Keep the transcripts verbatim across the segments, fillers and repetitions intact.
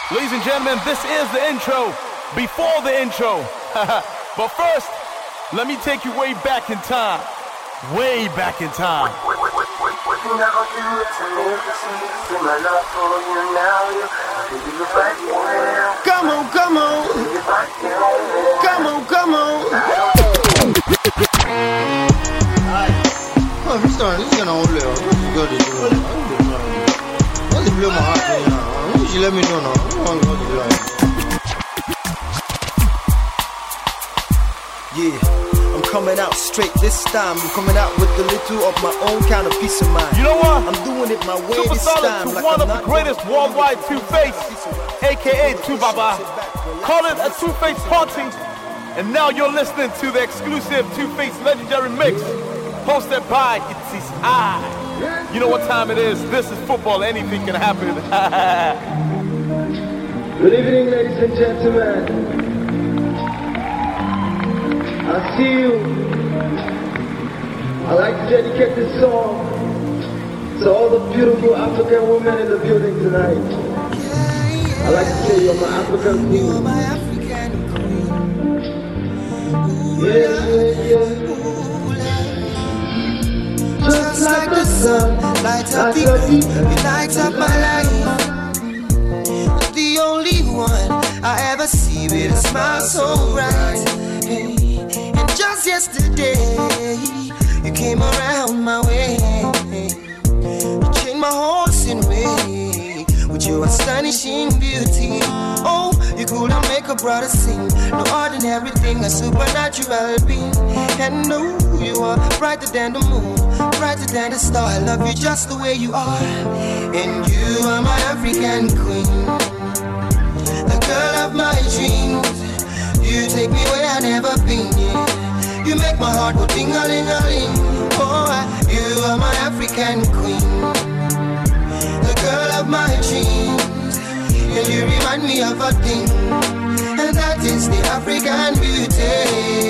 Ladies and gentlemen, this is the intro before the intro. But first, let me take you way back in time. Way back in time. Come on, come on. Come on, come on. Oh, he's starting to get on there. What is good? What's the blue my heart? You let me know now. Yeah, I'm coming out straight this time. I'm coming out with a little of my own kind of peace of mind. You know what? I'm doing it my way Super this solid time. to Like one I'm of the greatest worldwide two-face, aka Two Baba. Call it a two-face party. And now you're listening to the exclusive Two-Face Legendary Mix, hosted by It Is I. You know what time it is. This is football. Anything can happen. Good evening, ladies and gentlemen. I see you. I'd like to dedicate this song to all the beautiful African women in the building tonight. I'd like to say you're my African queen. You're my African queen. Yeah, yeah, yeah. Just like the sun, light up the you light up my life. The only one I ever see with a smile so bright. Hey. And just yesterday, you came around my way. You changed my horse in way with your astonishing beauty. Oh, you couldn't make a brother sing. No ordinary thing, a supernatural being. And no, you are brighter than the moon, brighter than the star. I love you just the way you are. And you are my African queen, the girl of my dreams. You take me where I've never been, yeah. You make my heart go ding-a-ling-a-ling. Oh, you are my African queen, the girl of my dreams. And you remind me of a thing, and that is the African beauty.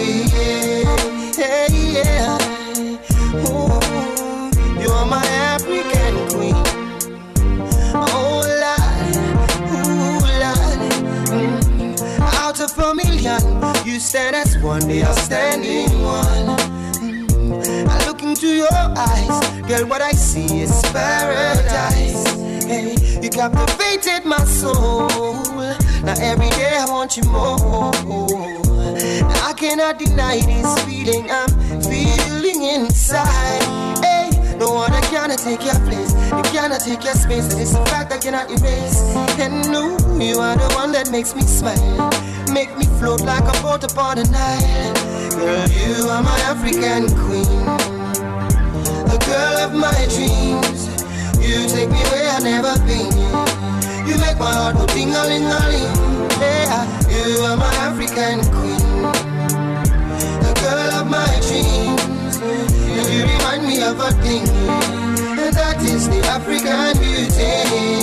Yeah, yeah. Oh, you are my African queen. Oh, Lord, oh, Lord. Mm. Out of a million, you stand as one, they are standing one. Mm. I look into your eyes, girl, what I see is paradise. Hey, you captivated my soul. Now every day I want you more. Now I cannot deny this feeling I'm feeling inside. Hey, no one that cannot take your place, you cannot take your space, and it's a fact I cannot erase. And no, you are the one that makes me smile, make me float like a boat upon the Nile. Girl, you are my African queen, the girl of my dreams. You take me where I've never been. You make my heart go ding-a-ling-a-ling. Yeah, you are my African queen, the girl of my dreams. And you remind me of a thing, and that is the African beauty.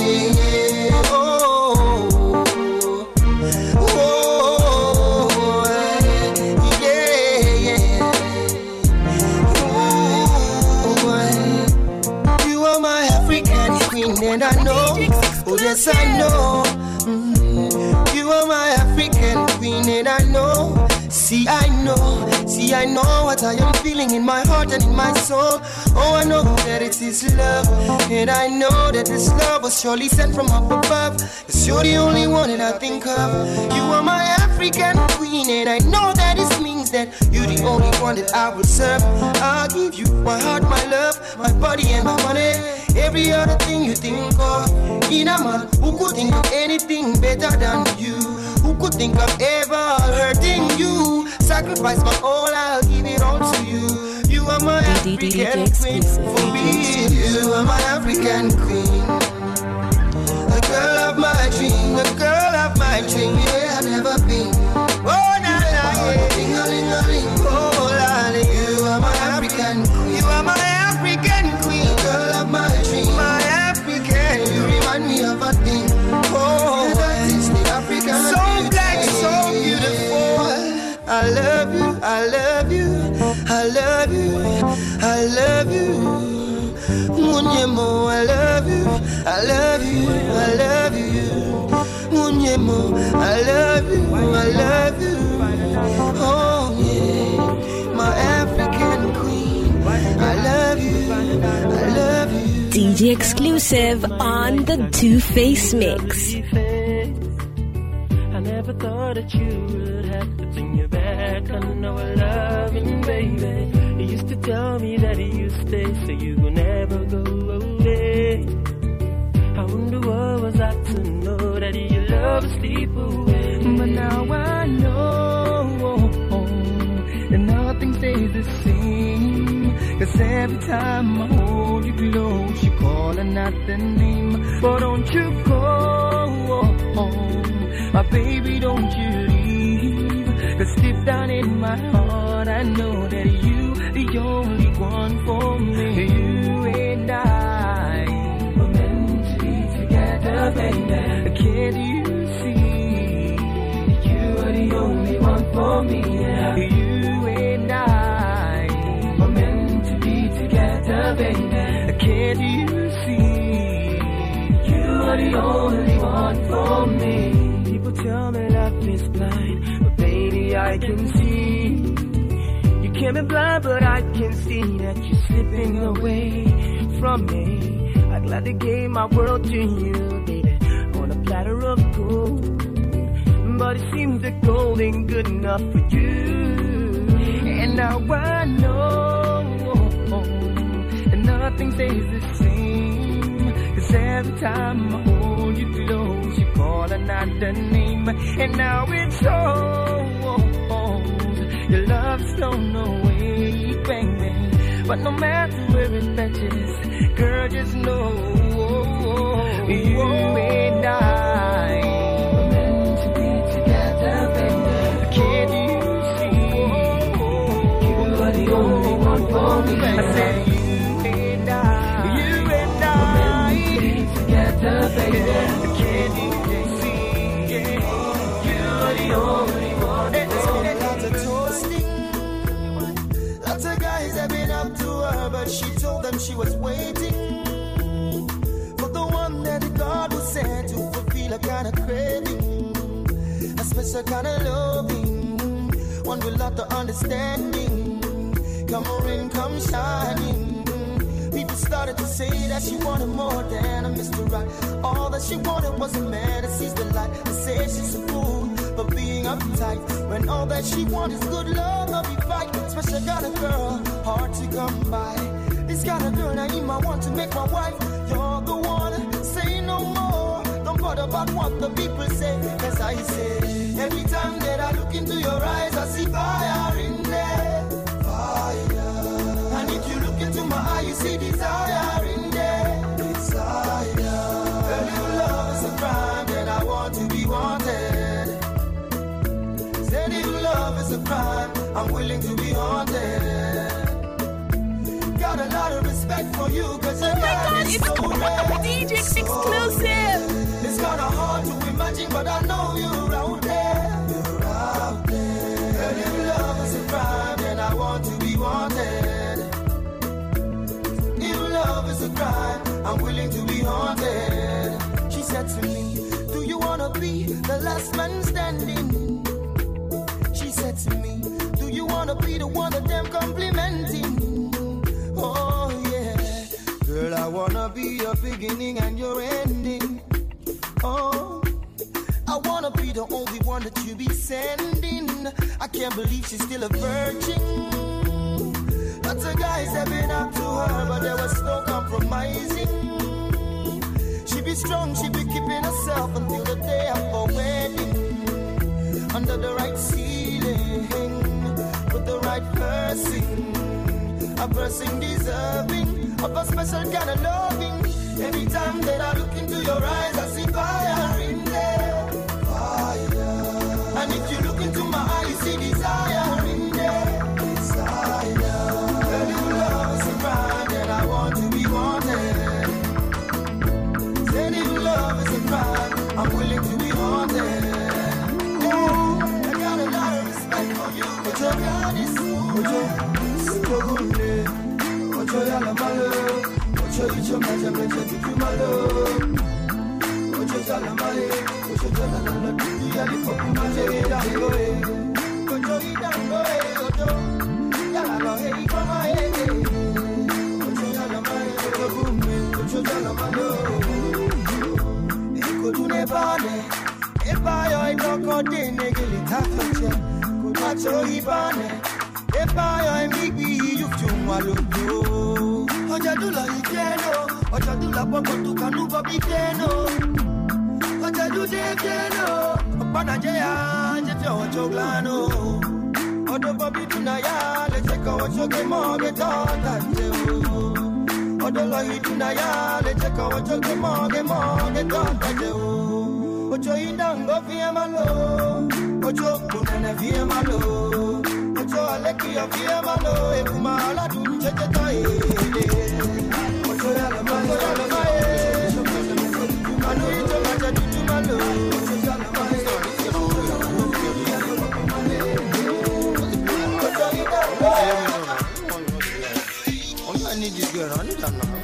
Oh, oh, yeah, yeah. Oh, you are my African queen, and I know, oh yes I know, mm, you are my African queen, and I know, see I know, see I know what I am feeling in my heart and in my soul. Oh, I know that it is love, and I know that this love was surely sent from up above, 'cause you're the only one that I think of. You are my African queen, and I know that this means that you're the only one that I will serve. I'll give you my heart, my love, my body and my money, every other thing you think of. In a man who could think of anything better than you, who could think of ever hurting you. Sacrifice my all, I'll give it all to you. You are my African queen, for me. You are my African queen, the girl of my dream, the girl of my dream. Yeah, I've never been. Oh, na na, yeah. Ding-a-ling-a-ling. Oh, la, you are my African queen. You are my African queen, the girl of my dream, my African. You remind me of a thing. Oh, that is the African. So black, so beautiful. I love you, I love you, I love you, I love you. Munyemo, I love you, I love you, I love you. I love you, I love you. Oh yeah, my African queen. I love you, I love you. D J exclusive on the Two Face Mix. I never thought that you would have to turn your back on our loving, baby. You used to tell me that you stay, so you will never go away. I wonder what was I to know that your love would sleep away. But now I know that nothing stays the same. Cause every time I hold you close, you call another name. But don't you go, my baby, don't you leave. Cause deep down in my heart I know that you, the only one for me. You and I were meant to be together, baby. Can't you see that you are the only one for me, yeah. You and I were meant to be together, baby. Can't you see you are the only one for me? People tell me love is blind, but baby I can see. You can't be blind, but I can see that you're slipping away from me. I gladly gave my world to you, baby, on a platter of gold. But it seems that gold ain't good enough for you. And now I know that nothing stays the same. Cause every time I hold you close, you call another name. And now it's so your love's flown away, baby. But no matter where it fetches, girl, just know you and I were meant to be together, baby. Can't you see you are the only one for me? I said you and I, you and I were meant to be together, baby. Can't you see, yeah, you are the only one. Lots of guys have been up to her, but she told them she was waiting for the one that God was sent to fulfill a kind of craving, a special kind of loving, one with lot of understanding. Come rain, come shining. People started to say that she wanted more than a Mister Right. All that she wanted was a man that sees the light. They say she's a fool for being uptight, when all that she wants is good love, love be fight. Special kind of girl, hard to come by. This kind of girl, now you might want to make my wife. You're the one, say no more. Don't bother about what the people say. As I say, every time that I look into your eyes, I see fire in there. Fire. And if you look into my eye, you see desire in there. Desire. Girl, if love is a crime, then I want to be wanted. Said if love is a crime, I'm willing to be haunted. Got a lot of respect for you, cause your God is so rare. D J exclusive. It's kinda hard to imagine, but I know you're out there. You're out there. And if love is a crime, then I want to be wanted. If love is a crime, I'm willing to be haunted. She said to me, do you wanna be the last man standing? She said to me, do you wanna be the one that them complimenting? Oh yeah, girl, I wanna be your beginning and your ending. Oh, I wanna be the only one that you be sending. I can't believe she's still a virgin. Lots of guys have been up to her, but there was no compromising. She be strong, she be keeping herself until the day of her wedding. Under the right ceiling, with the right person, a person deserving of a special kind of loving. Every time that I look into your eyes, I see fire in there. Fire. And if you look into my eyes, you see desire in there. Desire. Girl, if love is a crime, then I want to be wanted. Said if love is a crime, I'm willing to be haunted. Oh, I got a lot of respect for you, but your God is so good. So good. Ocho yala malo, ocho icho maja mecha tutu malo. Ocho Jalamale, Ocho Jalala, Yali Pokumale, Dango, Ocho Idango, Ocho, Yalalo, hey, Kama, hey, Ocho Jalamale, Ocho Bumbe, Ocho Jalamalo, Eko Dunebane, Ebayo, Idoko, Dene, Gilitafache, Kumacho Ibane, Ebayo, Migbi, Yuftumalo, Ojadula, Ikeno, Ojadula, Boko, Tukanuba, Bikeno. Ojadu Dekeno, Opanajaya, Jefe Ochoglano, Odo Bobby Tunaya, Lecheka Ochoge Moge Totateo, Odo Lohi Tunaya, Lecheka Ochoge Moge Moge Totateo, Ocho Indango Fiamalo, Ocho Punana Fiamalo, Ocho Alekia Fiamalo, Ekumala Dunchetai, Ocho Yalamalo, Yalamae. I know you don't like to do my love. I need this girl. I need that now.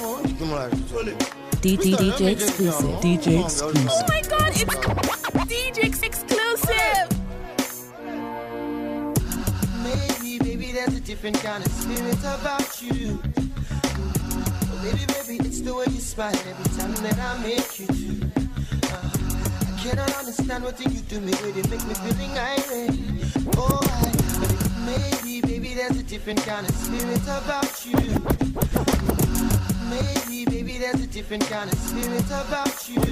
D D D J exclusive. D J exclusive. Oh my God, it's D J exclusive. Maybe, baby, there's a different kind of spirit about you. Baby, baby, it's the way you smile every time that I make you do. Uh, I cannot understand what thing you do me, where they make me feeling irate. Oh, I, maybe, baby, there's a different kind of spirit about you. Maybe, baby, there's a different kind of spirit about you.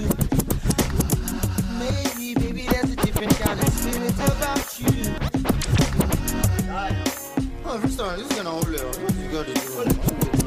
Maybe, baby, there's a different kind of spirit about you. Oh, first time, this is gonna hold it. You got to do it.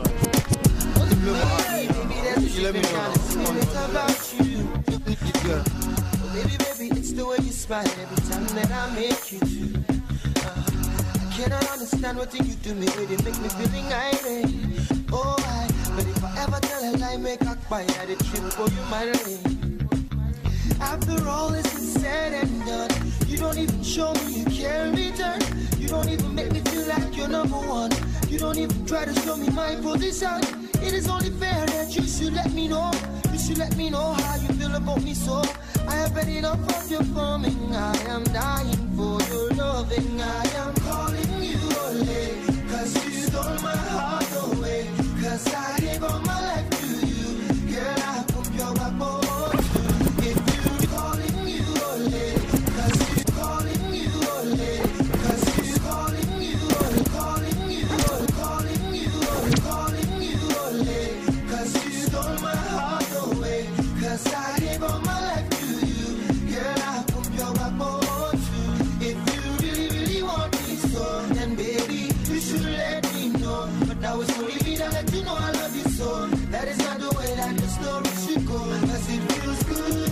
Baby, baby, there's a different kind of spirit about you. Baby, baby, it's the way you smile every time that I make you do. Uh, I cannot understand what thing you do me, where they make me feeling irate. Oh, I, but if I ever tell a lie, make a quiet, I did trip for you, my lady. After all this is said and done, you don't even show me you care in return. You don't even make me feel like you're number one. You don't even try to show me my position. It is only fair that you should let me know. You should let me know how you feel about me, so I have had enough of your forming. I am dying for your loving. I am calling you Ole, cause you stole my heart away. Cause I gave all my life to you. Girl, I put your backbone too. If you calling you Ole, cause you calling you Ole, cause you calling you Ole, calling you Ole, calling you Ole, calling you Ole, cause you stole my heart away. Cause I gave all my life to you. Girl, I put your backbone too. If you really, really want me so, then baby, you should let me know. But that was only me that let you know I love you so. That is not the way that the story should go. Cause it feels good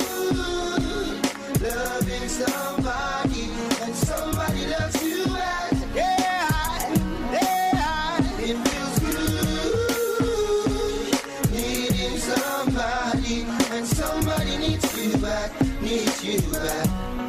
loving somebody and somebody loves you back. Yeah, yeah, it feels good needing somebody and somebody needs you back, needs you back.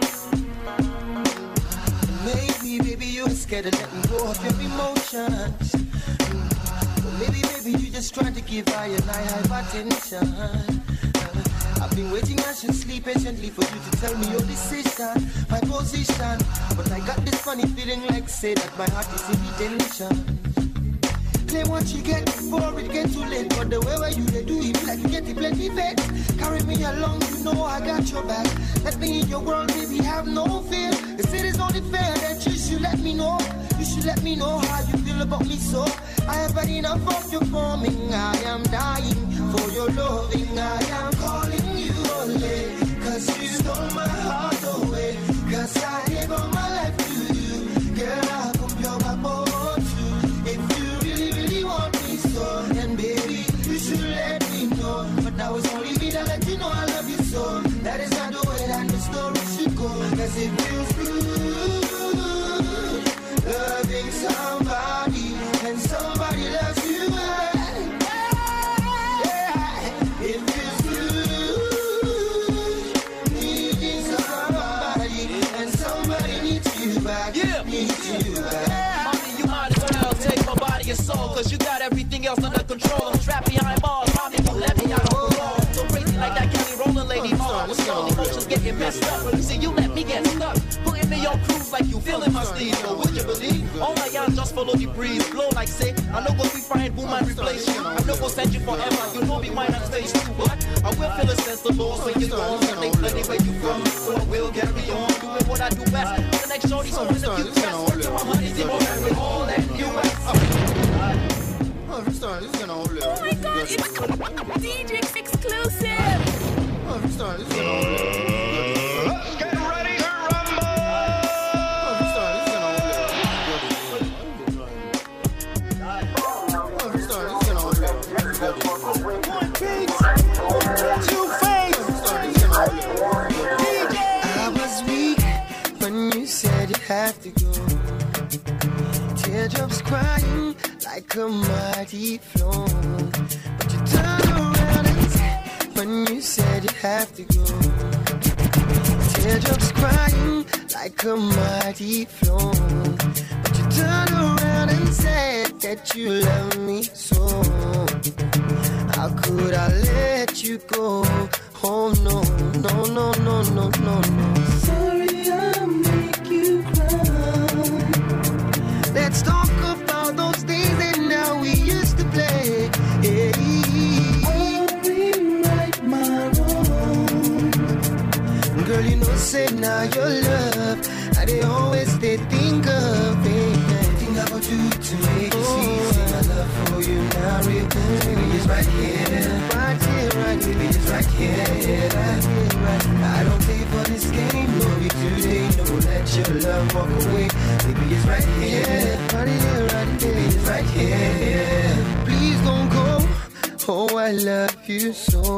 Maybe, baby, you're scared of letting go of your emotions. Maybe, baby, you just trying to give I and I high attention. I've been waiting anxiously, patiently for you to tell me your decision, my position. But I got this funny feeling like say that my heart is in detention. Claim what you get before it gets too late. But the way where you they do it like you get the plenty vex. Carry me along, you know I got your back. Let me in your world, baby, have no fear. They say it's only fair that you should let me know. You should let me know how you feel about me, so I have had enough of your forming. I am dying for your loving. I am calling you Ole, cause you stole my heart away. Cause I gave all my life to you. Girl, I hope your backbone too. If you really, really want me so, then baby, you should let me know. But that was only me that let you know I love you so. That is not the way that the story should go. Cause it feels good loving somebody and somebody loves you back. Yeah, it feels good needing somebody and somebody needs you back. Yeah, needs you back. Mommy, you might as well take my body and soul, cause you got everything else under control. I'm trapped behind bars, mommy, won't let me out on parole. So crazy like that Kelly Rowland lady, All emotions getting messed up. But you see, you let me get stuck. Putting me on cruise like you feeling my sleeve. But would you believe? All my y'all just follow the breeze. Blow like say, I know go be find woman replace you. I know go send you forever. You know be mine and face too. But I will feel a sense of loss when you're gone. Think plenty where you from. So I will carry on. Doing what I do best. The next shorty's on the few tests. Working my honey's in order with all that U S. Oh, restart, this is gonna hold it. Oh my god, it's D J exclusive. Oh, restart, this is gonna hold it. Let's get ready to rumble. Oh, restart, this is gonna hold it. Oh, restart, this is gonna hold it. One piece, two face. Oh, restart, this is gonna hold it. D J. I was weak when you said you had to go. Teardrops crying like a mighty flow. But you turned around and said, when you said you have to go. Teardrops crying like a mighty flow. But you turned around and said that you love me so. How could I let you go? Oh no, no, no, no, no, no, no. Sorry I make you cry. Let's talk about those days and now we used to play. Hey. I'll rewrite my wrongs. Girl, you know, say now your love, I they always they think of it. Think about you to make you see. See my love for you now, real. Baby, it's right here, right here, right here. Baby, it's right here, right here, right here. I don't pay for this game, no be today. No, let your love walk away. Baby, it's right here, right here, right here. Baby, it's right here. Please don't go. Oh, I love you so.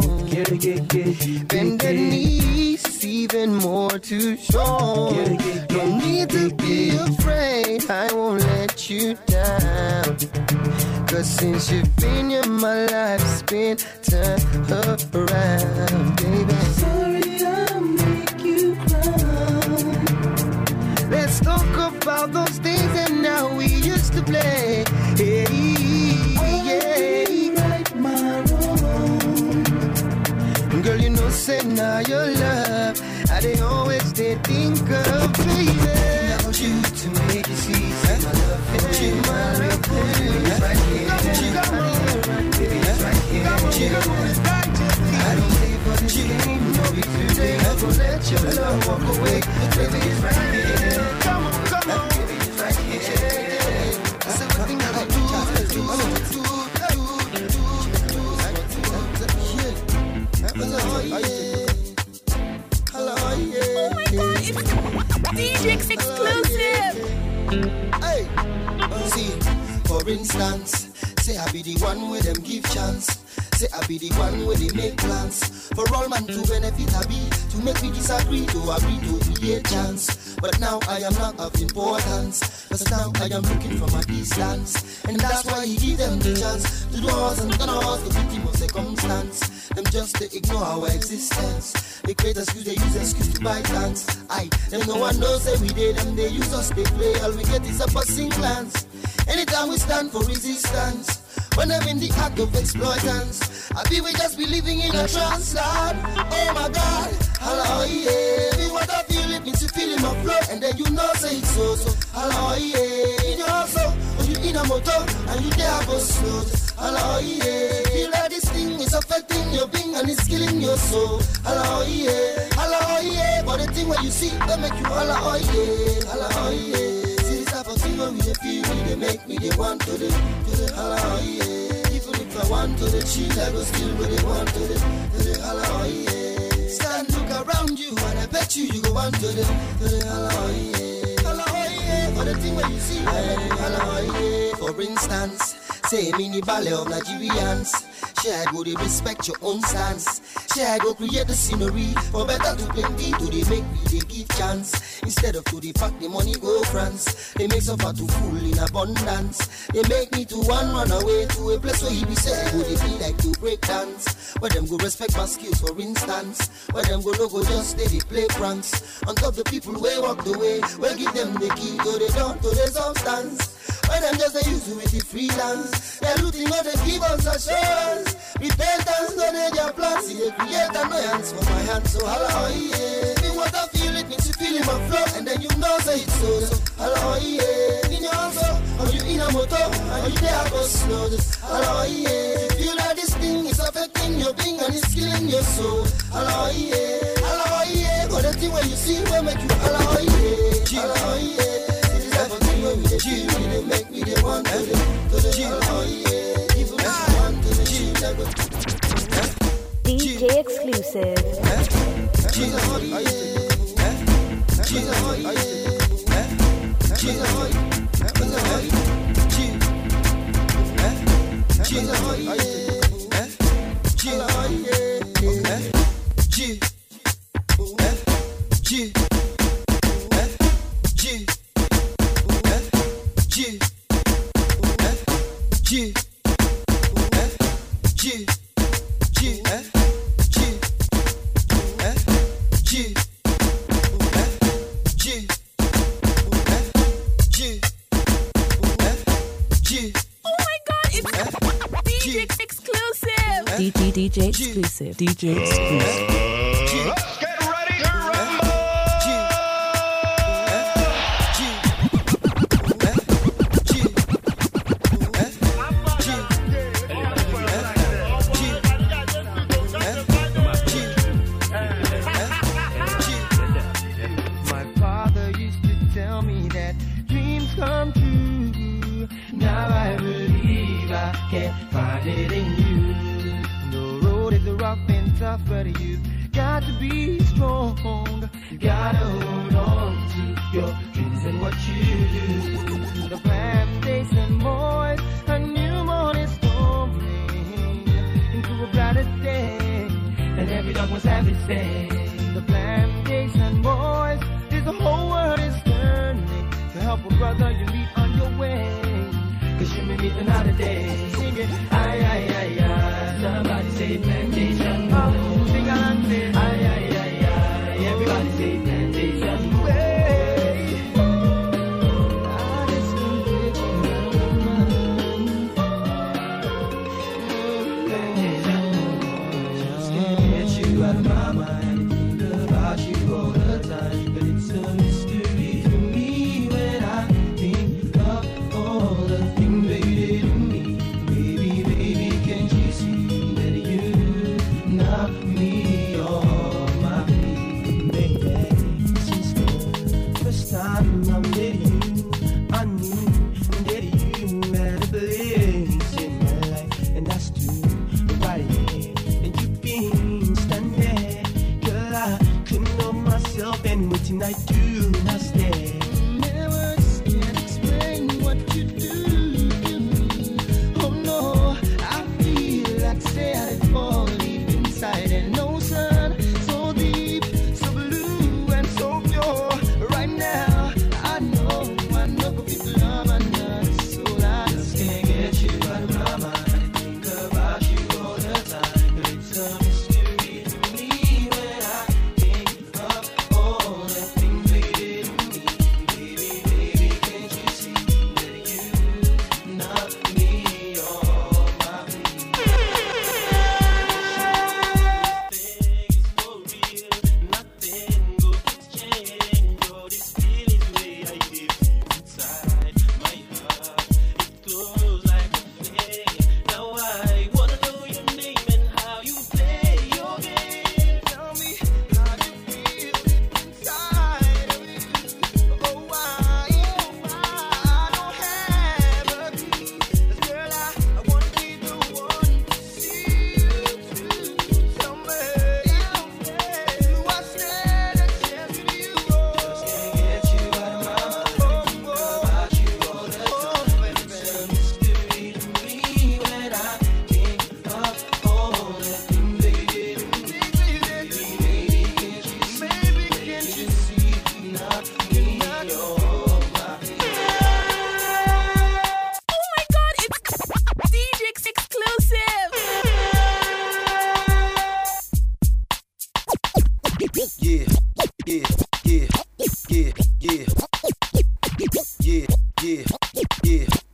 Bend the knees, even more to show. Don't need to be afraid, I won't let you down. Cause since you've been in my life, it's been turned around, baby. Sorry I make you cry. Let's talk about those days and now we used to play. Hey, yeah. Right my wrong. Girl, you know, say now your love, I they always they think of, baby. About you to make you see, my love for you, my love for you. It's right here, baby, it's right here. I don't pay for this game, no be today. I won't let your love walk away. Baby, it's right here. Come on, come on, baby, it's right here. That's everything that I do, I do, I do, do, hello, yeah. Hello, yeah. Oh my god, it's D J exclusive. Hey, see, for instance, say I be the one where them give chance. Say I be the one where they make plans. For all man to benefit I be, to make me disagree, to agree to be a chance. But now I am not of importance, cause now I am looking from a distance. And that's why he give them the chance to do us and gonna us the victim of circumstance. Them just to ignore our existence. They create excuse, they use excuse to buy plans. Aye, them no one knows every day, them they use us, they play. All we get is a passing glance. Anytime we stand for resistance, when I'm in the act of exploitance, I be we just be living in a trance, Lord. Oh my God, hello, yeah. Me what I feel, it means you feel in my flow, and then you know say it's so, so. Hello, yeah. In your house, when you in a motor, and you there go slow. Hello, yeah. Feel like this thing is affecting your being, and it's killing your soul. Hello, yeah. Hello, yeah. But the thing when you see, they make you hello, yeah. Hello, yeah. When we feel me, they make me they want to the, to the hello, yeah. Even if I want to the chill, I go still where they want to the, to the hello, yeah. Stand, look around you, and I bet you, you go want to the, to the hello, yeah. Hello, yeah. For the thing when you see, hello, yeah. For instance, say mini ballet of Nigerians. Share go they respect your own stance. Share go create the scenery for better to plenty. Do they make me they give chance instead of to the pack the money go France. They make suffer to full in abundance. They make me to one run away to a place where he be say go they be like to break dance. Where them go respect my skills for instance. Where them go no go just stay they play pranks. On top the people way walk the way. Where give them the key to the door to the substance. When them just they use you with the freelance. They're looting out the give us assurance. Repentance, don't need your plans. See the creator, no hands for my hands. So hello, yeah. Me what I feel, it makes you feel in my flow. And then you know say it's so. So hello, yeah. In your hands, or you in a motor, and you there go slow. Just hello, yeah. You feel that this thing is affecting your being and it's killing your soul. Hello, yeah. Hello, yeah. But the thing when you see will make you hello, yeah. Hello, yeah. It is everything when we the chill, they make me the one to the to the hello, yeah. Even if you want to the chill, like D J exclusive. Hello, yeah. Hello, yeah. Hello, yeah. D J D J exclusive. D J exclusive. Let's get ready to rumble. My father used to tell me that dreams come true. Now I believe I can find it in you. Rough and tough, but you've got to be strong. You gotta hold on to your dreams and what you do. The plantation boys, a new morning storming into a brighter day, and every dog was happy to stay. The plantation boys, is the whole world is turning to help a brother you meet on your way. Cause you may meet another day. Sing it, aye, aye, aye, aye. Somebody say plantation. Oh, sing along, say, aye, aye, aye, aye. Everybody say plantation. Hey. I just can't get you out of my mind. Just can't get you out of my mind. Think about you all the time. But it's a mystery to me when I think of all the things they did to me. Baby, baby, can't you see that you knock me off my feet? Baby, since the first time I met you, I knew that you had a place in my life, and that's true, right here. And you've been standing, girl, I couldn't know myself, and what tonight do not stay. Words can't explain what you do. Oh no, I feel like say I fall deep inside an ocean, so deep, so blue and so pure. Right now, I know I know people love and not so I just can't get you out of my mind. I think about you all the time, but it's a mystery to me when I think of all the things we did to me. Baby, baby, can't you see that you knock me off my feet? Nothing good change. All this feeling way I live inside my heart. It goes like a flame. Now I wanna know your name and how you play your game. Tell me how you feel inside of you. Oh, why, oh, why I don't have a clue. 'Cause girl, I, I wanna be the one to see you through. Tell me, do I stand a chance with you? Just can't get you out of my mind. Think about you all the time, but it's a mystery to me when I think of all the things they did to me. Baby, baby, can't you see? Baby, can't you see? Knock me off my feet. Oh my god, it's D J exclusive. Yeah, yeah, yeah, yeah, yeah, yeah, yeah, yeah.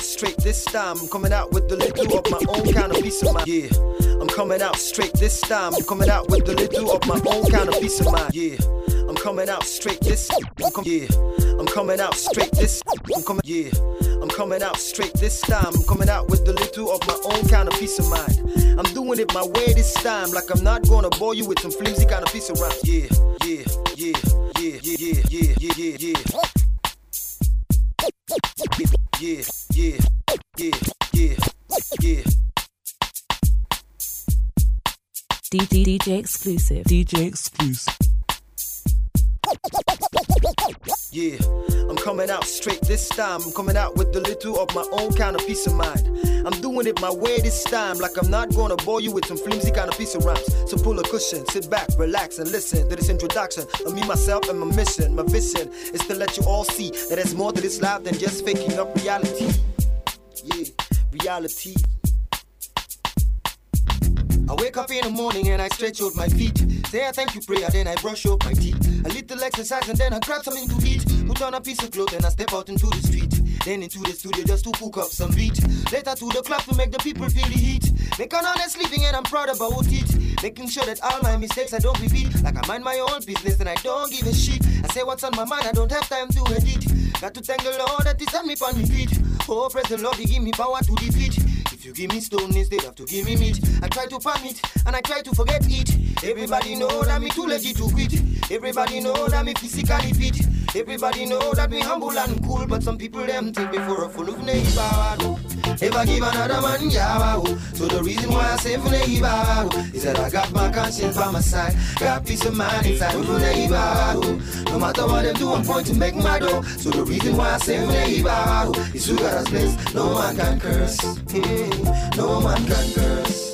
out straight this time. I'm coming out with the little of my own kind of peace of mind. Yeah, I'm coming out straight this time. I'm coming out with the little of my own kind of peace of mind. Yeah, I'm coming out straight this. I'm com- yeah, I'm coming out straight this. I'm coming. Yeah, I'm coming out straight this time. I'm coming out with the little of my own kind of peace of mind. I'm doing it my way this time. Like I'm not gonna bore you with some flimsy kind of piece of rhyme. Yeah, yeah, yeah, yeah, yeah, yeah, yeah, yeah, yeah, yeah. Yeah, yeah, yeah, yeah, yeah. D D D J exclusive. D J exclusive. Yeah, I'm coming out straight this time. I'm coming out with the little of my own kind of peace of mind. I'm doing it my way this time. Like I'm not gonna bore you with some flimsy kind of piece of rhymes. So pull a cushion, sit back, relax and listen to this introduction of me, myself and my mission. My vision is to let you all see that there's more to this life than just faking up reality. Yeah, reality. I wake up in the morning and I stretch out my feet. Say I thank you prayer, then I brush up my teeth. A little exercise and then I grab something to eat. Put on a piece of cloth and I step out into the street. Then into the studio just to cook up some beat. Later to the club to make the people feel the heat. Make an honest living and I'm proud about it. Making sure that all my mistakes I don't repeat. Like I mind my own business and I don't give a shit. I say what's on my mind, I don't have time to edit. Got to thank the Lord that He set me on my feet. Oh, praise the Lord, He give me power to defeat. If you give me stone instead of to give me meat, I try to pan it and I try to forget it. Everybody know that me too legit to quit. Everybody know that me physically fit. Everybody know that me humble and cool, but some people them take me for a fool of neighbor. Never give another man yawa. So the reason why I say for neighbor is that I got my conscience by my side. Got peace of mind inside for neighbor. No matter what them do, I'm going to make my dough. So the reason why I say for neighbor is who got us blessed. No man can curse. Hey, no man can curse.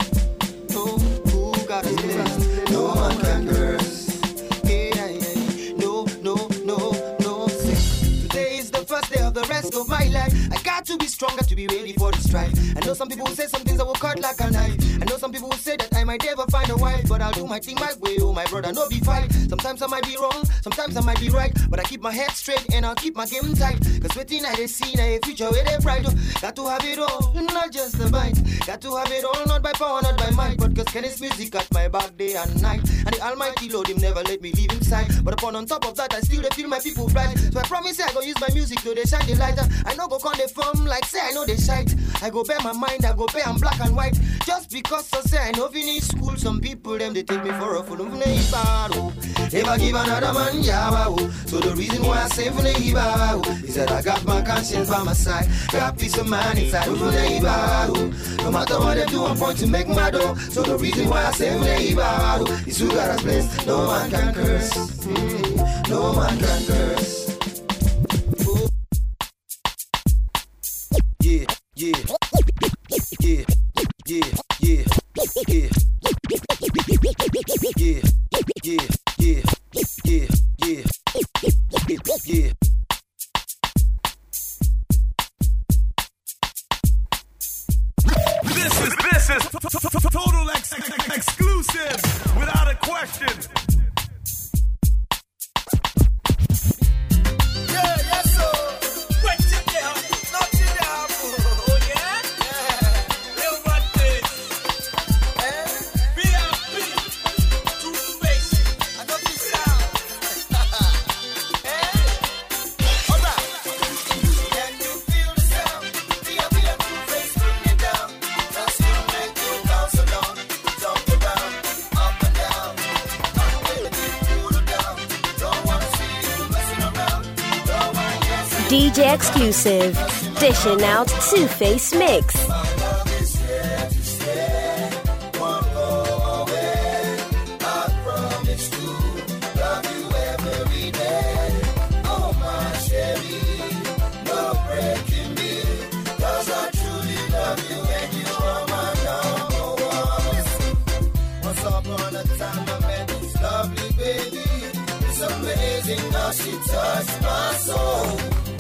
No, who got us blessed? No man can curse. Hey, hey, hey. No, no, no, no. Today is the first day of the rest of my life. I got to be stronger to be ready for the strife. I know some people will say some things that will cut like a knife. I know some people will say that I might never find a wife, but I'll do my thing my way, oh my brother, no be fight. Sometimes I might be wrong, sometimes I might be right, but I keep my head straight and I'll keep my game tight. Cause waiting I see now a future where they bright. Got to have it all, not just the bite. Got to have it all, not by power, not by might, but cause Kenny's music at my back day and night. And the Almighty Lord, Him never let me leave inside. But upon on top of that, I still they feel my people bright. So I promise I go use my music to they shine the light. I know go con they form like say I know they shite. I go bear my mind, I go bear I'm black and white. Just because I say I know finish school, some people them they take me for a fool of neighbor. Never give another man yawa. So the reason why I say for neighbor is that I got my conscience by my side. Got peace of mind inside for neighbor. No matter what they do, I'm going to make my dough. So the reason why I say for neighbor is who got us blessed. No man can curse. Mm, no man can curse. Yeah, yeah, yeah, yeah, yeah, yeah, yeah, yeah, yeah, yeah, yeah, yeah. This is this is total ex- ex- exclusive, without a question. Yeah, yes, sir. What you down? Not you down. Oh, yeah? Yeah. You want this? Eh? V I P. True face. I know this sound. Eh? All right. Can you feel the sound? V I P and True Face bring it down. Just to make you bounce along. Jump around, up and down. Up with the cool down. Don't wanna see you messing around. Don't wanna guess. D J exclusive, dishing out Two-Face Mix. She touched my soul.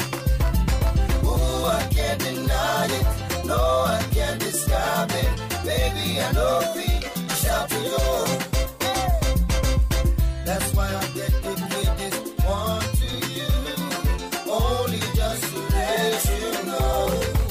Ooh, I can't deny it. No, I can't describe it. Baby, I know we shout to you. That's why I dedicate this one to you. Only just to let you know.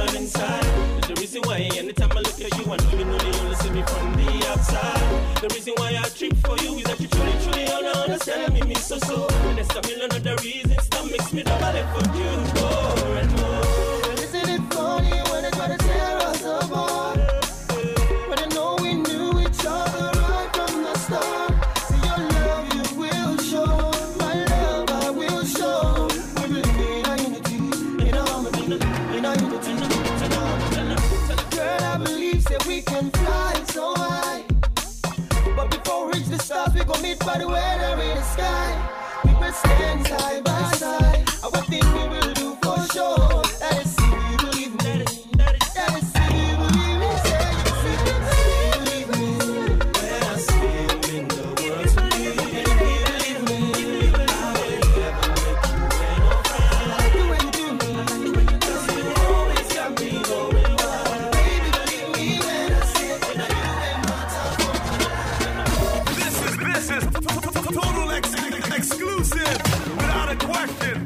on inside. There's a reason why anytime I look at you, I know you know they only see me from the outside. The reason why I trip for you is that you truly, truly don't understand me, me so so. And there's a million other reasons that makes me double it for you more and more. Isn't it funny when they try to tear us apart? But I know we knew each other right from the start. See your love you will show, my love I will show. We believe in our unity, in our harmony, in our unity, in our harmony. Girl, I believe that we can fly so high. But before we reach the stars, we gon' meet by the weather in the sky. We will stand side by side. I would think we will do for sure. That is if you believe me. That is if you believe me. Say you believe me. When I swim in the world to me, believe me. I will never make you an offense. I like the way you do me. I like the way you do me. You always got me going wild. Baby, believe me when I say that you ain't my top. This is this is total ex- exclusive, without a question.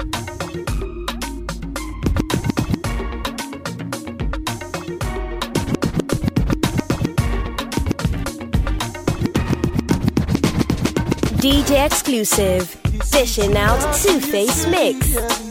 D J exclusive, dishing out Two Face Mix.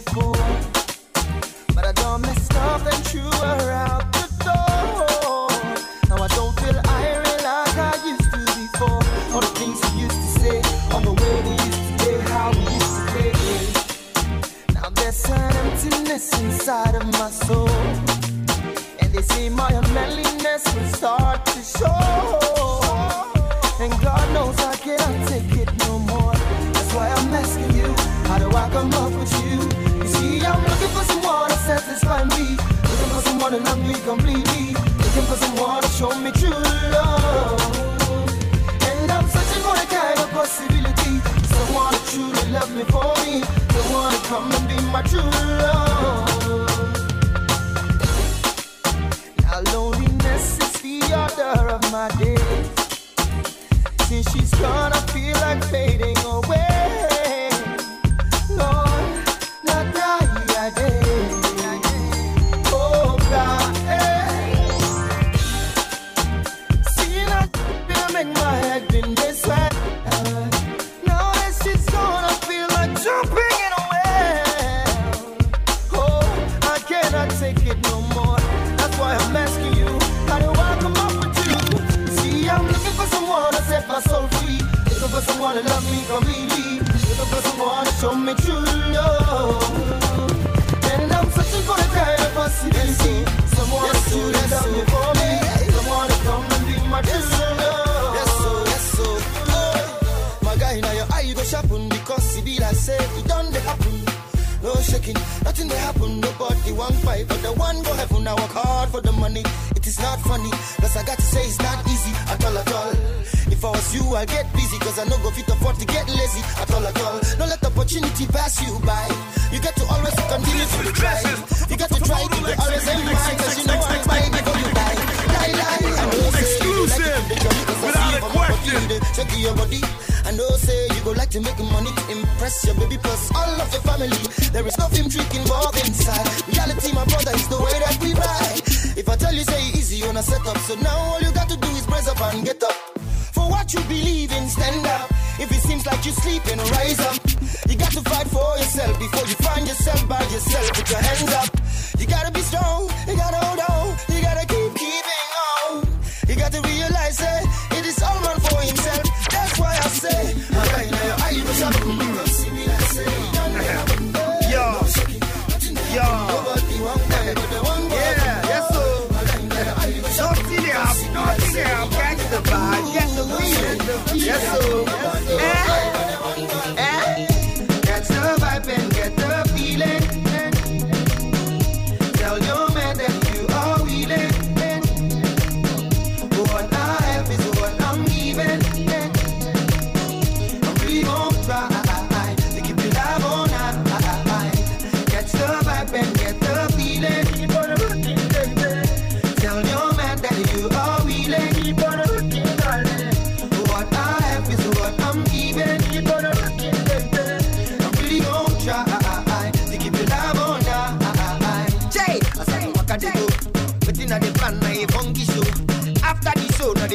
But I done messed up and threw her out the door. Now I don't feel iron like I used to before. All the things we used to say, all the way we used to play, how we used to play. Now there's an emptiness inside of my soul, and they say my manliness will start to show. And God knows I cannot take it no more. That's why I'm asking you, how do I come up with you? You see, I'm looking for someone to satisfy me, looking for someone to love me completely, looking for someone to show me true love. And I'm searching for the kind of possibility, someone to truly love me for me, someone to come and be my true love. Now loneliness is the order of my days. Since she's gone, I feel like fading away. Lord, not die I did. Oh God, hey. Seeing that will make my head been this way. Now that she's gone, I feel like jumping in a well. Oh, I cannot take it no more. That's why I'm asking you, how do I come up with you? See, I'm looking for someone to set my soul free, looking for someone to love me completely, looking for someone to show me true love. And I'm searching for the kind of possibility, someone to truly love me for me, someone to come and be my true love. Yes, so, yes, so. Oh, my guy, now your eye you go sharpen because it be like say it done they happen. No shaking, nothing they happen, nobody one fight, but the one go heaven. Now work hard for the money, it is not funny, plus I got to say it's not easy at all at all. If I was you, I'd get busy, cause I know go fit afford to get lazy at all at all. Don't let the opportunity pass you by, you got to always continue to try. You got to try to be always in mind, cause you know I buy before you buy. Lie, lie, I know exclusive, without a question. Check your body, I know say you go like to make money to impress your baby plus all of your family. There is no film trick involved inside. Reality, my brother, is the way that we ride. If I tell you say easy on a setup, so now all you got to do is brace up and get up. For what you believe in, stand up. If it seems like you're sleeping, rise up. You got to fight for yourself before you find yourself by yourself. Put your hands up. You gotta be strong, you gotta hold on, you gotta keep keeping on. You got to realize that it is all man for himself. That's why I say, okay, now I was up to me. See me, I say, Yo, yo, yeah, yes, so. Don't see the app, don't see the app, catch the vibe, get the weed, yes, so. Eh, eh, Get the vibe and get the feeling.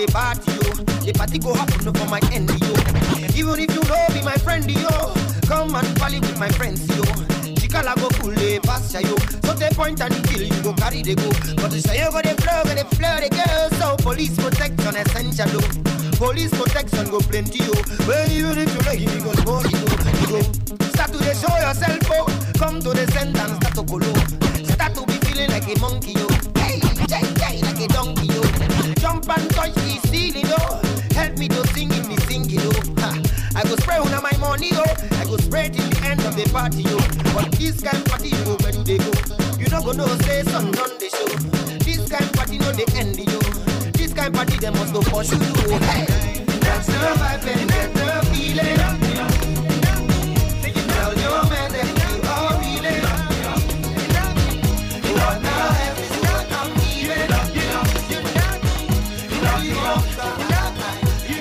the party, yo. The party go happen for my end, yo. Even if you know be my friend, yo, come and party with my friends, yo. Chikala go pull the pass, yo. So they point and kill you, go carry the go. But you say you go the flow, go the flow, the girl. So police protection essential, yo. Police protection go plenty, yo. Well, even if you like it, you go score, you go, you go. Start to the show yourself, oh. Come to the center and start to follow. Start to be feeling like a monkey, yo. Hey, hey, hey, like a donkey, yo. Jump and touch the ceiling, yo. Help me to sing in me singing, yo. Ha. I go spray on my money, yo. I go spray till the end of the party, yo. But this kind of party, you go where do they go? You don't go no say sun on the show. This kind of party, no they end, yo. This kind of party, they must go for sure, yo. Hey, that's the vibe and that's the feeling. Tell your man that you are feeling. You are now every step I'm leaving. You know, you know, you know, you know, you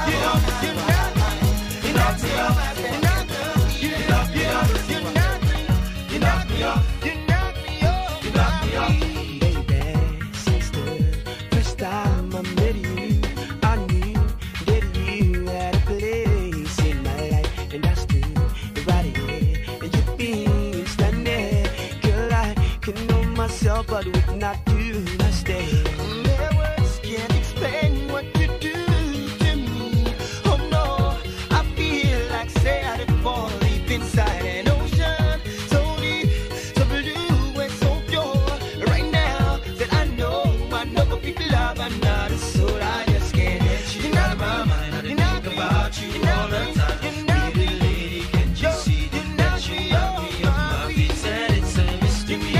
but we cannot do my stay. Mere words can't explain what you do to me. Oh no, I feel like say I'd fall deep inside an ocean, so deep, so blue and so pure. Right now that I know, I know what people love, I'm not a soul. I just can't get you out of my mind. I think about you all the time. Pretty lady, can't you see that you knock me off my feet? And it's a mystery to me.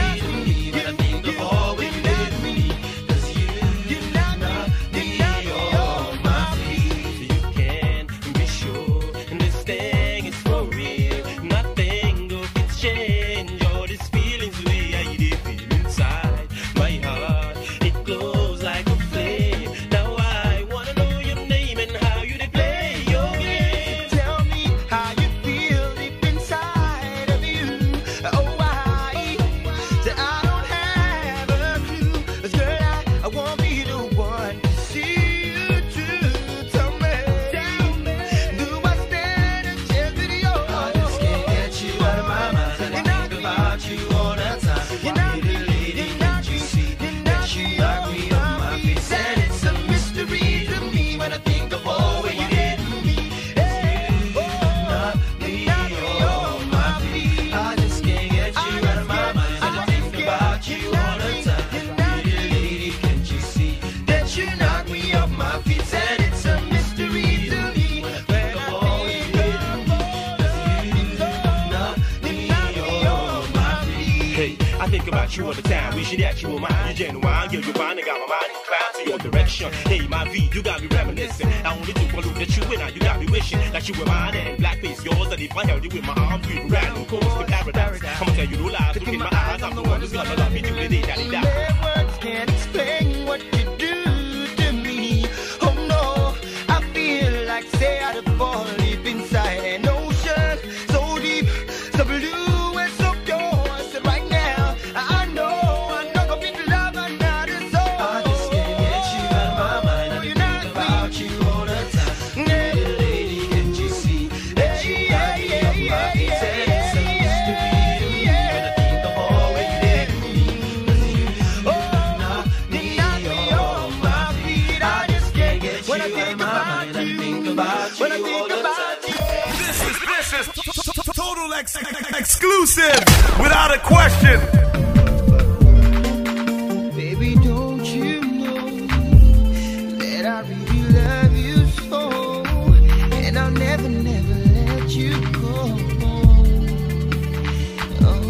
You all the time, wishing that you were mine. You're genuine, girl, you're fine. I got my mind inclined to your direction. Hey, my V, you got me reminiscing. I only do follow that you and now you got me wishing that you were mine and black face yours. And if I held you with my arms, we'd ride on course to paradise. I'ma tell you no lies, look in my eyes. I'm the one who's gonna love me till the day that he dies. Words can't explain what you do to me. Oh no, I feel like say I'd fall deep inside an ocean, so deep, so blue. Total ex- ex- exclusive, without a question. Baby, don't you know that I really love you so, and I'll never, never let you go. Oh.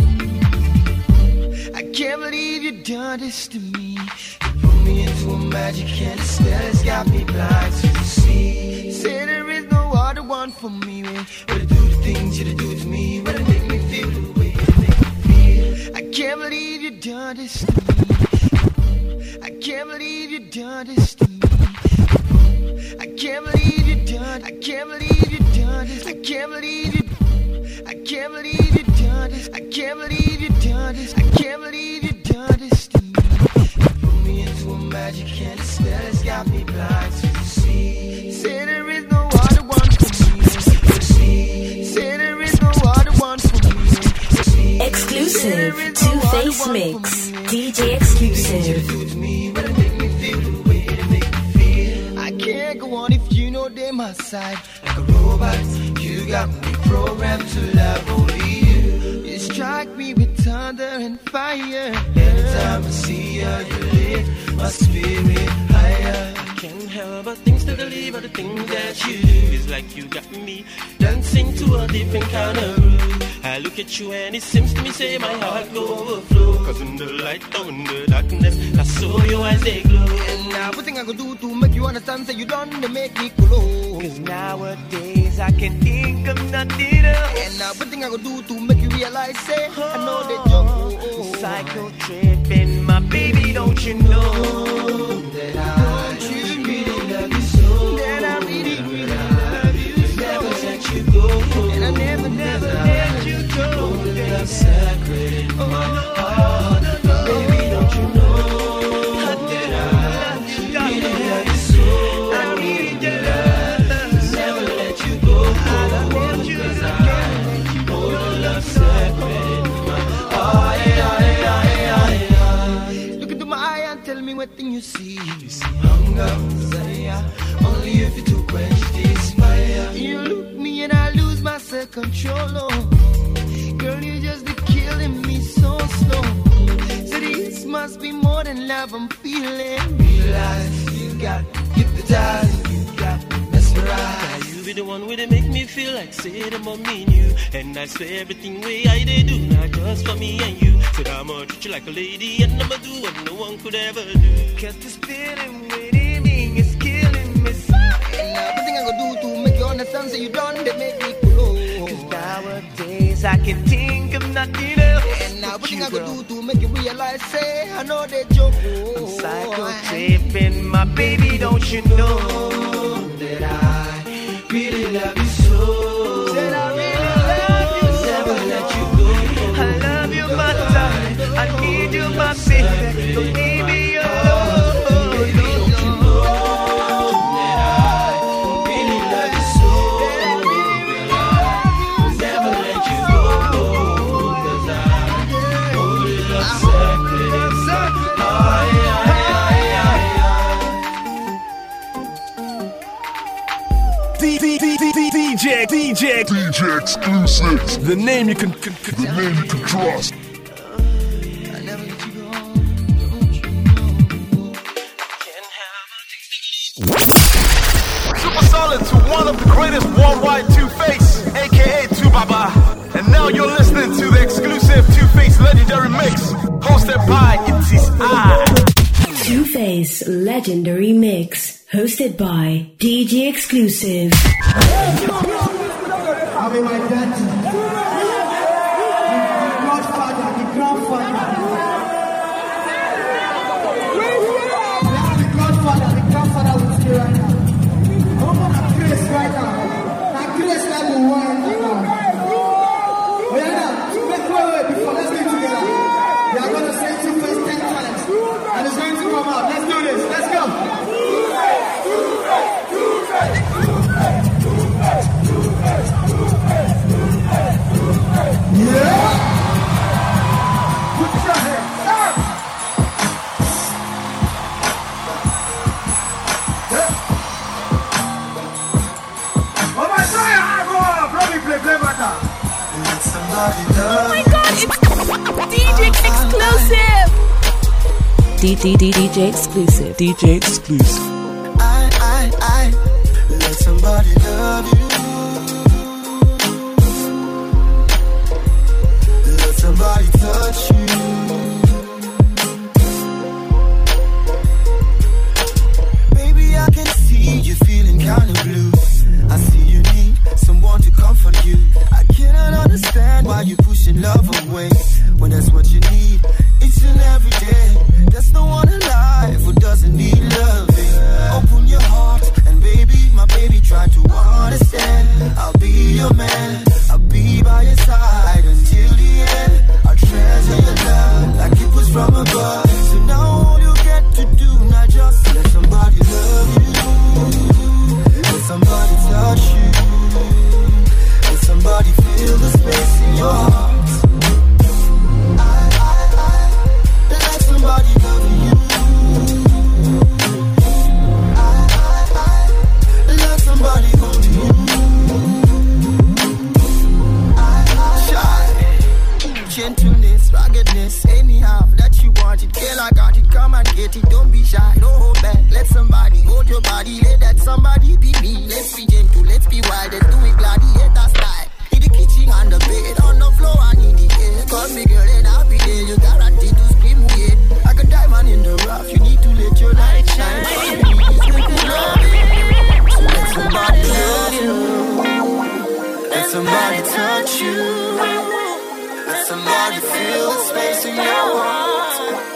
I can't believe you done this to me. You put me into a magic and the spell has got me blind to the sea. Say there is no other one for me. But to do the things you do to me, but it make me feel the way you make me feel. I can't believe you done this to me. I can't believe you done this to me. I can't believe you done. I can't believe you done this. I can't believe you. I can't believe you done this. I can't believe you done this. I can't believe you done this to me. You put me into a magic and the spell has got me blind. Mix, D J exclusive. I can't go on if you know they're my side. Like a robot, you got me programmed to love only you. You strike me with thunder and fire. Anytime I see you, you lift my spirit higher. I can't help but things to believe are the things that you do. It's like you got me dancing to a different kind of groove. I look at you and it seems to me say my heart go overflow. Cause in the light or in the darkness, I saw your eyes they glow. And now what thing I gonna do to make you understand? Say you done to make me glow. Cause nowadays I can think of nothing else. And now what thing I gonna do to make you realize? Say I know that you're psycho tripping, my baby, don't you know that I don't you really love you so? That I really, really love you so. Never let you go. And I never, never let you go. Love sacred in my heart. Baby, don't you know that I really love you so? I need your love. Never let you go. Cause I hold your love sacred in my heart. Look into my eye and tell me what thing you see. You see hunger, desire, only if you to quench this fire. You look me and I lose my self-control. Oh. Girl, you just be killing me so slow. So this must be more than love I'm feeling. Realize you got hypnotized, you got mesmerized. You be the one where they make me feel like say them on me and you. And I swear everything way I they do, not just for me and you. Said I'ma treat you like a lady and I'ma do what no one could ever do. Cause this feeling within me is killing me so. And everything I gonna do to make you understand, say you done, they make me glow. Cause nowadays I can think of nothing else. And now everything I gonna do to make you realize, say I know that you're I'm psycho tripping, my baby, don't you know that I really love you so? That I really love you so. Never let you go. I love you, my darling. I need you, my baby. So give me your love. D J, D J, D J exclusive. The name you can, can, can the name you can trust. Super solid to one of the greatest worldwide Two-Face, aka Two Baba. And now you're listening to the exclusive Two-Face Legendary Mix, hosted by It's I. Two-Face Legendary Mix, hosted by D J Exclusive. I mean, my daddy, the godfather, the grandfather, the godfather, the grandfather will stay right now. I'm gonna Grace right now. Now Grace like the wine right now. Wait, now, wait, wait, wait, before let's do it together. We are gonna say Two-Face ten times, and it's going to come out. Let's do this. Let's go. Yeah! Put your hands up! Oh my God, I go up! Let me play, play matter. Let somebody love. Oh my God, it's D J exclusive! D D D D J exclusive. D J exclusive. I, I, I, let somebody love you. Somebody touch you. Baby, I can see you feeling kind of blue. I see you need someone to comfort you. I cannot understand why you're pushing love away when that's what you need each and every day. There's no one alive who doesn't need loving. Open your heart and baby, my baby, try to understand. I'll be your man. I'll be by your side until the end. I'll treasure your love like it was from above. So now all you get to do, not just let somebody love you, let somebody touch you, let somebody feel the space in your heart. appreciate it. Don't be shy, don't hold back. Let somebody hold your body. Let that somebody be me. Let's be gentle, let's be wild. Let's do it gladiator style. In the kitchen, on the bed, on the floor, and in the air. Call me girl and I'll be there. You guarantee to scream weird. Like a diamond in the rough. You need to let your light shine. So let somebody love you. Let somebody touch you. Let somebody feel the space in your heart.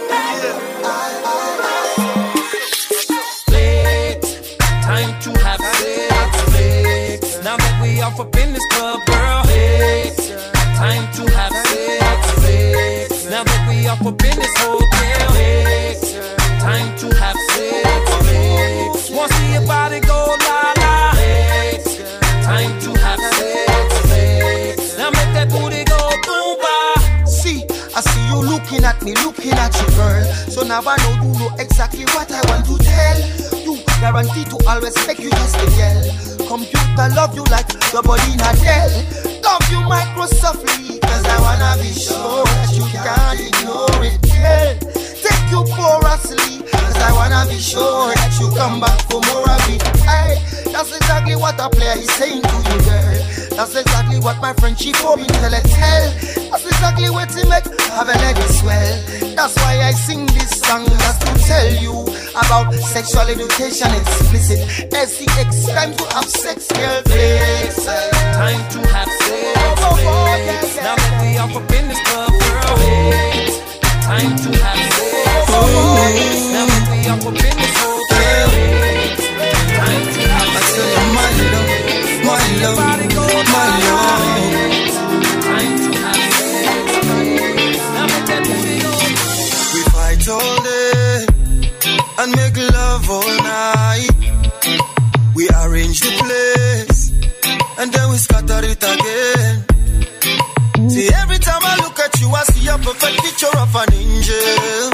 Flex, time to have sex. Flex, now that we off up in this club, girl. Flex, time to have sex. Flex, now that we off up in this hotel. Flex, time to have sex. Flex, wanna see your body go la la. Flex, time to have sex. Flex, now make that booty go boom ba. See, I see you looking at me, looking at you, girl. So now I know you know exactly what I want to tell. You guarantee to always make you just a girl. Computer love you like your body in a Dell. Love you Microsoftly, cause I wanna be sure that you can't ignore it, girl. Take you porously, cause I wanna be sure that you come back for more of it. Hey, that's exactly what a player is saying to you, girl. That's exactly what my friend she told me tell it tell. That's exactly what he make have a leg swell. That's why I sing this song, just to tell you about sexual education explicit. S E X, time to have sex, girl. Flex, time to have sex. Flex, now that we off up in this club, girl. Flex, time to have sex. Flex, now that we off up in this hotel. Flex, time to have sex. My love, my love, my love. Time to have sex. Now make that booty go. We fight all day and make love all night. We arrange the place and then we scatter it again. See, every time I look at you, I see a perfect picture of an angel.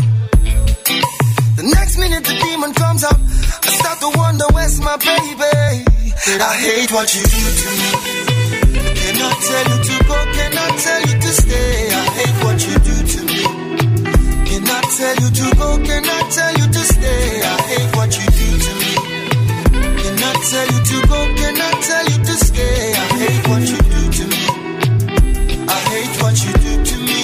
The next minute the demon comes up, I start to wonder where's my baby. I hate what you do to me. Cannot tell you to go, cannot tell you to stay. I hate what you do to me. Cannot tell you to go, cannot tell you to stay. I hate what you do to me. Cannot tell you to go, cannot tell you to stay. I hate what you do to me. I hate what you do to me.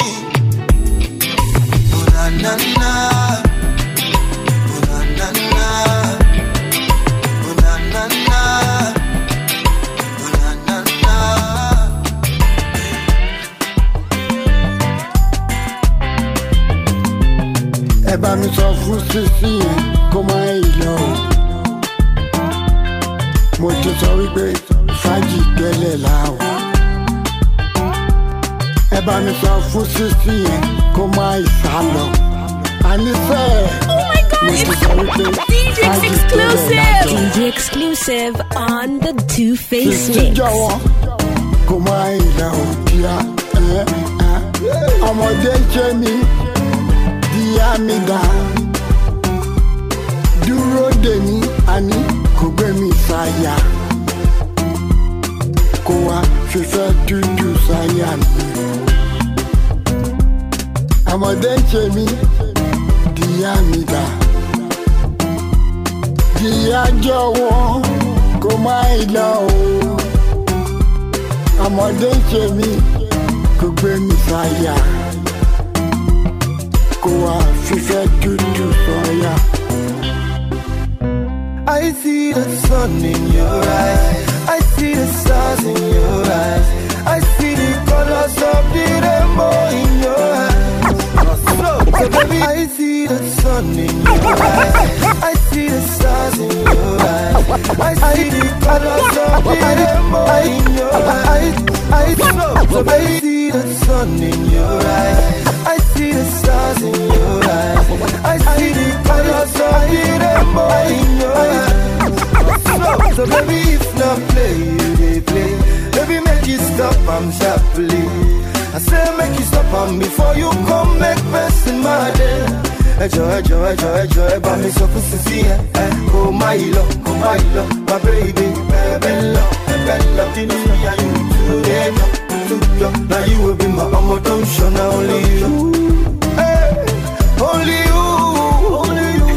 Oh na na na. Oh na na na. Oh na na na. Oh na na na. Ẹ bá mi sọ fún sísí kó má lọ. Mo ti sọ wípé fàájì tẹ́lẹ̀ láwọ̀. Ẹ bá mi sọ fún sísí kó má sá lọ. Àníṣe mo ti sọ wípé fàájì tẹ́lẹ̀ láwọ̀. D J exclusive on the Two Face Sísí mix. jọ̀wọ́ kó má lọ òkìá. Ọmọdé ń ṣe mí. Díá mi dá dúró dè mí àní kò gbé mi sáyà kó wá fífẹ́ dúdú sáyà mi. Ọmọdé ń ṣe mí díá mi dá díá jọ̀wọ́ kó má lọ o. Ọmọdé ń ṣe mí kò gbé mi sáyà. I see the sun in your eyes, I see the stars in your eyes, I see the colors of the rainbow in your eyes. So baby, I see the sun in your eyes, I see the stars in your eyes, I see the colors of the rainbow in your eyes. I so baby, see the sun in your eyes, I see the stars in your eyes, I see the colors of the rainbow in your eyes. So, so baby, if not play, you they play. Baby, make it stop, I'm sharply. I say make it stop, I'm before you come make mess in my day. Enjoy, enjoy, enjoy, enjoy, but me so for see eh. Oh my love, oh my love, my baby, baby love, baby love. You know me and you today, today. Now you will be my own, don't show now only you. Hey, only you, only you.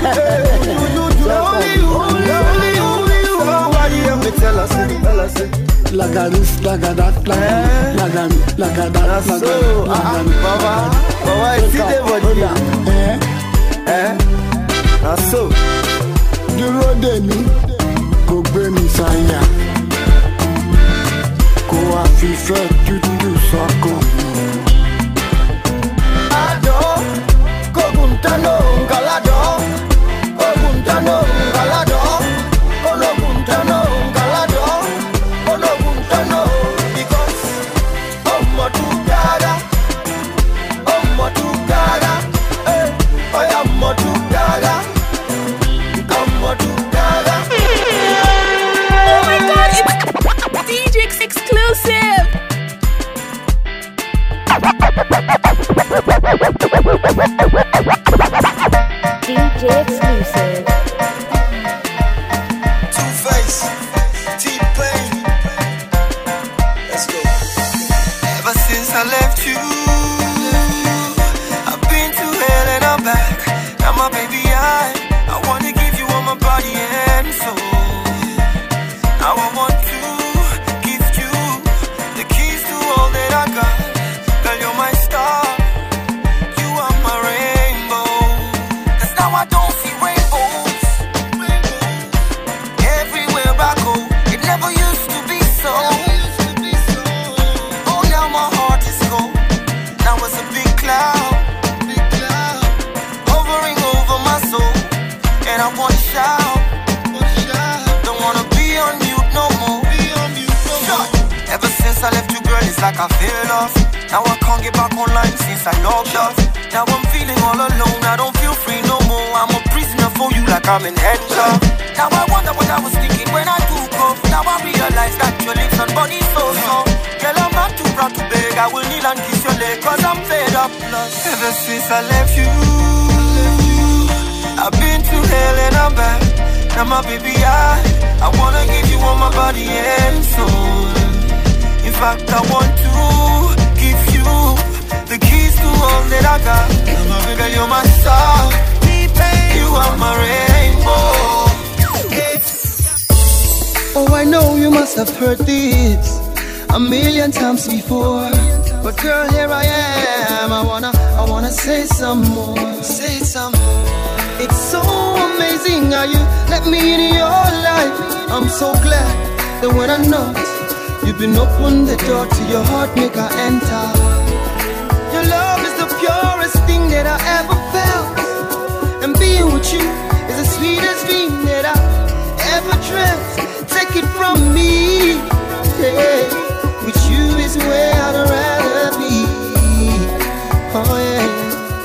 like a this, like a that, like a like a like a that, like a like a Baba, Baba, see the body. Eh, eh, that's so. Dúró dè mí, kò gbé mi sáyà, kò wá fífẹ́ tútù sọ́kàn mi. Ado, koguntano, galado, koguntano, galado, koguntano, galado, koguntano, because omo tu gaga, omo tu gaga, eh, oya omo tu gaga, omo tu gaga. Oh my God, it's D J X exclusive. D J exclusive. Two-Face, T-Pain. Let's go. Ever since I left you, I've been to hell and I'm back. Now my baby, I, I wanna give you all my body and soul. Now I want to give you the keys to all that I got. Girl, you're my star. You are my rainbow. Cause now I don't see rainbows. Everywhere I go, it never used to be so. Oh, now my heart is cold. Now it's a big cloud, hovering over my soul. And I wanna shout, don't wanna be on mute no more. Shut. Ever since I left you, girl, it's like I feel lost. Now I can't get back online since I logged off. Now I'm feeling all alone, I don't feel free no more. I'm a prisoner for you like I'm in handcuffs. Now I wonder what I was thinking when I took off. Now I realize that your lips and body so soft. Girl, I'm not too proud to beg, I will kneel and kiss your leg cause I'm fed up. Ever since I left you, I've been to hell and I'm back. Now my baby, I, I wanna give you all my body and soul. In fact, I want to give you the keys to all that I got. Girl, you're my star, you are my rainbow. Oh, I know you must have heard this a million times before, but girl, here I am. I wanna, I wanna say some more. Say some more. It's so amazing how you let me in your life. I'm so glad that when I knocked, you've been open the door to your heart, make I enter. Your love is the purest thing that I ever felt, and being with you is the sweetest dream that I ever dreamt. Take it from me, yeah. With you is where I'd rather be. Oh yeah.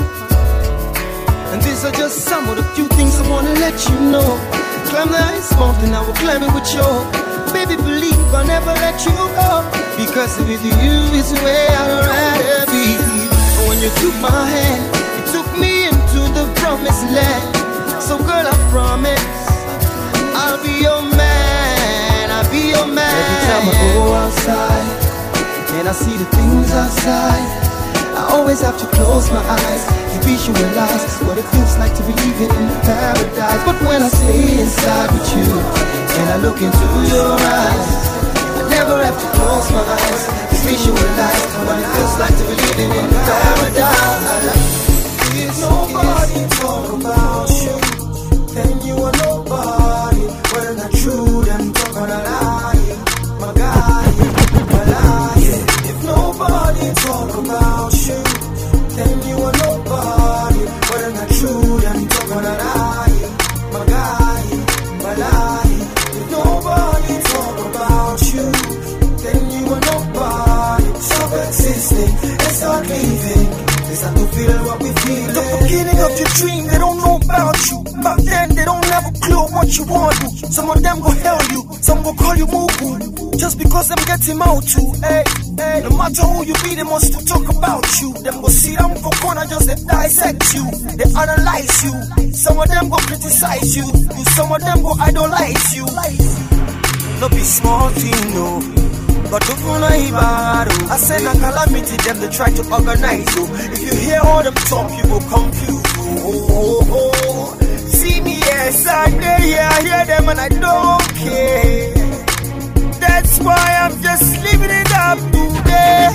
And these are just some of the few things I wanna let you know. Climb the ice mountain, I will climb it with you. Baby, believe I'll never let you go, because with you is where I'd rather be. When you took my hand, you took me into the promised land. So girl, I promise I'll be your man, I'll be your man. Every time I go outside and I see the things outside, I always have to close my eyes to visualize what it feels like to be living in paradise. But when I stay inside with you and I look into your eyes, I never have to close my eyes to visualize what it feels like to be living in paradise. If nobody talk about you, then you are nobody. Whether not true, then talk on a lie. My guy, my lie. If nobody talk about you, then you are nobody. Whether not true, then talk on a lie. My guy, my lie. If nobody talk about you, then you are nobody. Stop existing and start living. It's not to feel what we feel. The beginning of your dream, they don't know about you. Back then, they don't have a clue what you want to. Some of them go hell you, some go call you moo-boo. Just because them get him out too, hey, hey. No matter who you be, they must to talk about you. Them go see them for corner, just they dissect you. They analyze you. Some of them go criticize you. You some of them go idolize you. No be small thing, no. But don't wanna I send a calamity, them they try to organize you. If you hear all them talk, you go confused. Oh, oh, oh. See me, yes, I hear, yeah, I hear them and I don't care. That's why I'm just just living it up today.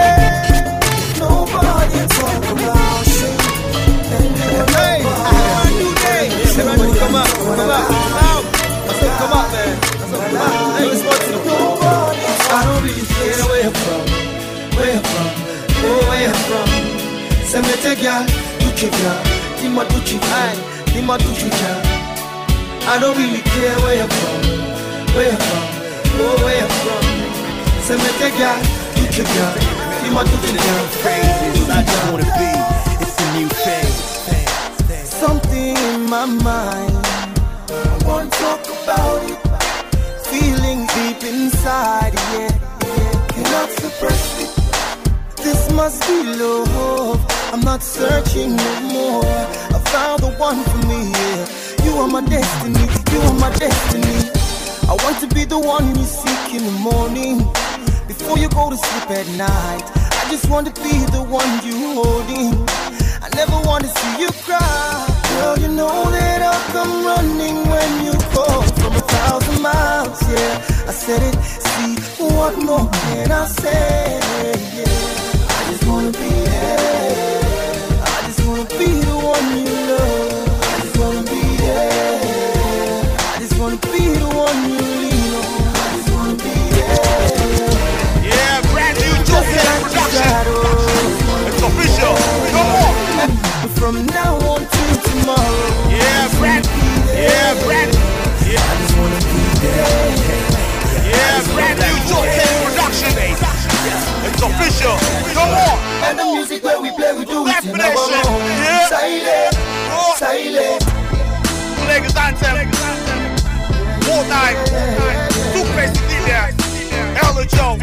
Nobody talk about shit. Hey, today. Everybody come up, come up, out. I said come up, man. Hey, let's go to the floor. I don't really care where you're from, where you're from, oh where you're from. Say me take ya, you keep ya, you ma do you fine, you ma do you ya. I don't really care where you're from, where you're from, oh where you're from. Say me take ya, you keep ya, you ma do you ya. Phrases I just wanna be, it's a new phase. Something in my mind, I wanna talk about it. Feeling deep inside, yeah, yeah, cannot suppress it. This must be love, I'm not searching no more. I found the one for me, yeah. You are my destiny, you are my destiny. I want to be the one you seek in the morning. Before you go to sleep at night, I just want to be the one you holding. I never want to see you cry. Girl, you know that I'll come running when you call from a thousand miles, yeah. I said it, see, what more can I say, yeah. I just wanna be there. I just wanna be the one you love. I just wanna be there. I just wanna be the one you lean on. I just wanna be there. Yeah, brand new Joker production. It's official. Come on. From now on till tomorrow. Yeah, brand. Yeah, brand. Yeah. I just wanna be there. Yeah, brand new Joker production. It's official. Come on. And the music where we play, we do it in our own. Yeah. Silent, silent. Lagos Anthem. Fortnite. Two-Face Delia. Ella Joe.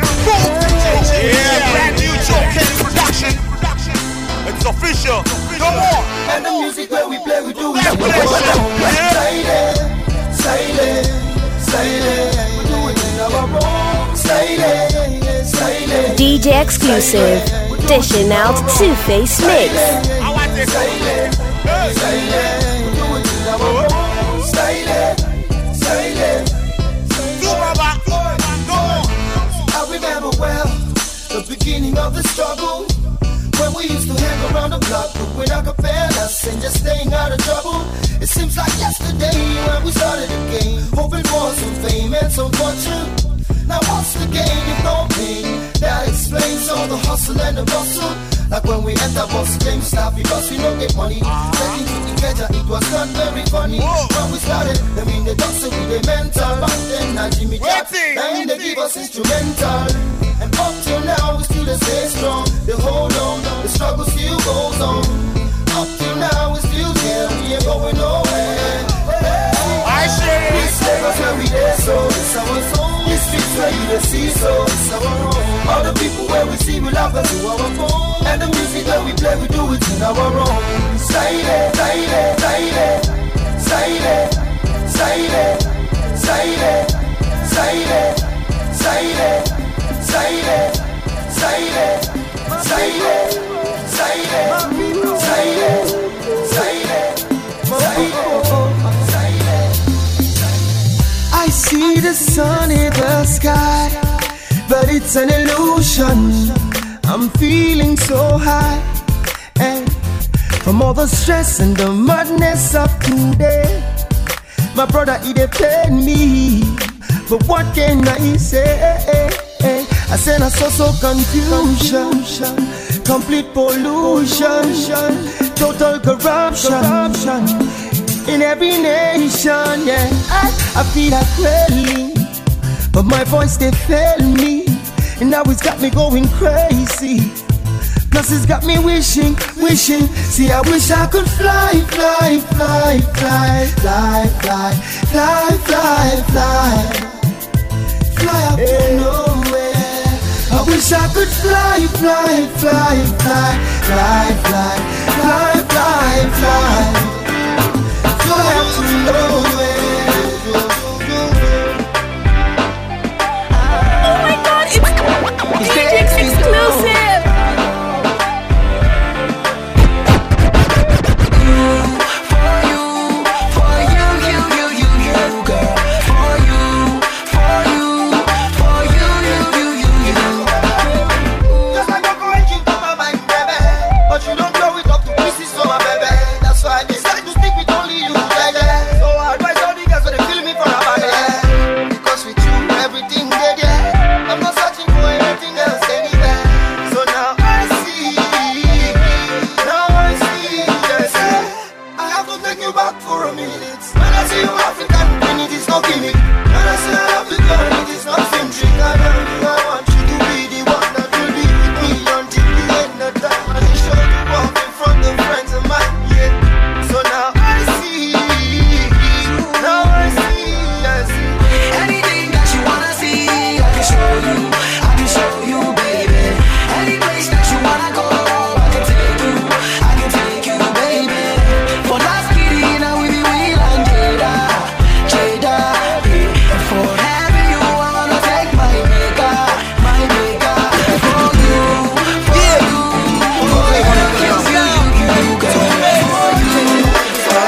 Yeah, brand new Joker production. It's official. Come on. And the music where we play, we do it in our own. Silent, silent, silent. We do it in our own. Silent, silent. D J exclusive, dishing out Two-Face Mix. I want this. Silent, silent. We do it in our own. Silent, silent. Do Baba. Go on. I remember well the beginning of the struggle. When we used to hang around the block with acapellas and just staying out of trouble. It seems like yesterday when we started the game, hoping for some fame and some fortune. Now what's the gain if no pain? That explains all the hustle and the bustle. Like when we enter Boss James Stop because we don't get money. Taking to the Keja, it was not very funny. When we started, they mean they don't say we they mental. Back then, now Jimmy Jack, I mean they give us instrumental. And up till now, we still stay strong. They hold on, the struggle still goes on. Up till now, we still here, we ain't going nowhere. I say this Lagos where we there, so it's our song. This streets where you the see, so it's our home. All the people where we see, we love us to our phone. And the music that we play, we do it in our own. Silent, silent, silent, silent, silent, silent, silent, silent. Silent, silent, silent, silent, silent, silent, silent. I see the sun in the sky, but it's an illusion. I'm feeling so high, and from all the stress and the madness of today, my brother, he dey pain me, but what can I say? I said I saw so confusion, complete pollution, total corruption in every nation. Yeah, I, I feel like quelling, but my voice they fail me, and now it's got me going crazy. Plus it's got me wishing, wishing. See, I wish I could fly, fly, fly, fly, fly, fly, fly, fly, fly. Fly up to nowhere. I wish I could fly, fly, fly, fly, fly, fly, fly, fly, fly. Fly up to nowhere. Oh my God, it's D J exclusive. For you, for you, for you, back for a minute. When I say you African, then it is not gimmick. When I say African, it is not film trick. I love you, I want you to be the one that will be with me until the end of time. And I show you off in front of friends of mine, yeah. So now I see, now I see, I see. Anything that you wanna see, I can show you, I can show you, baby. Any place that you wanna go, I can take you, I can take you, baby. For last kitty, now we be Will and Jada, Jada, yeah. And for having you, I wanna take my maker, my maker. For you, for you, for you, you, you, you, girl. For you, for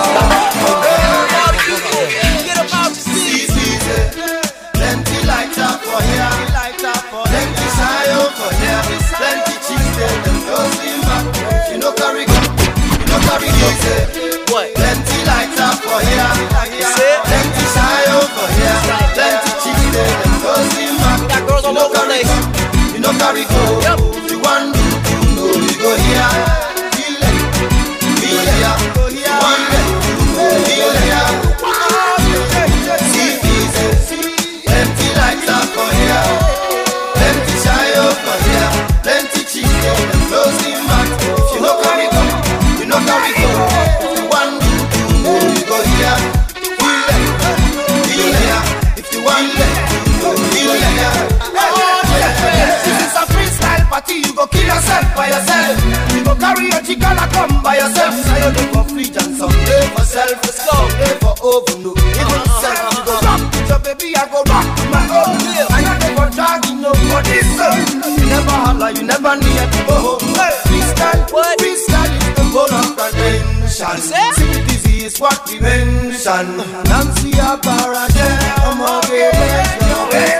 you. Get about to see, plenty light up for here, plenty shy over here, plenty cheese there, them girls in back. You know carry go, you know carry easy. What? Plenty light up for here, plenty shy over here, plenty cheese there, them girls in back. You know carry go, you know carry go. If you want to, you know we go here. Feel it, feel it, you want it, feel it. See easy, plenty lights up for here, plenty shy over here, plenty cheese there, them closing back. If you know carry go, you know carry go. If you want to, you know we go here. Feel it, feel it. If you want it, you know feel it. This is a freestyle party, you go kill yourself by yourself. You go carry your chicken and come by yourself. I don't do for free and someday for self, someday for over no. Even self, you go rock with your baby, I go rock with my own. I not ever dragging no for this son. You never holler, you never need to go home. Freestyle, freestyle is the goal of prevention. Sympathy is what we mention. Nancy a parade, I'm okay.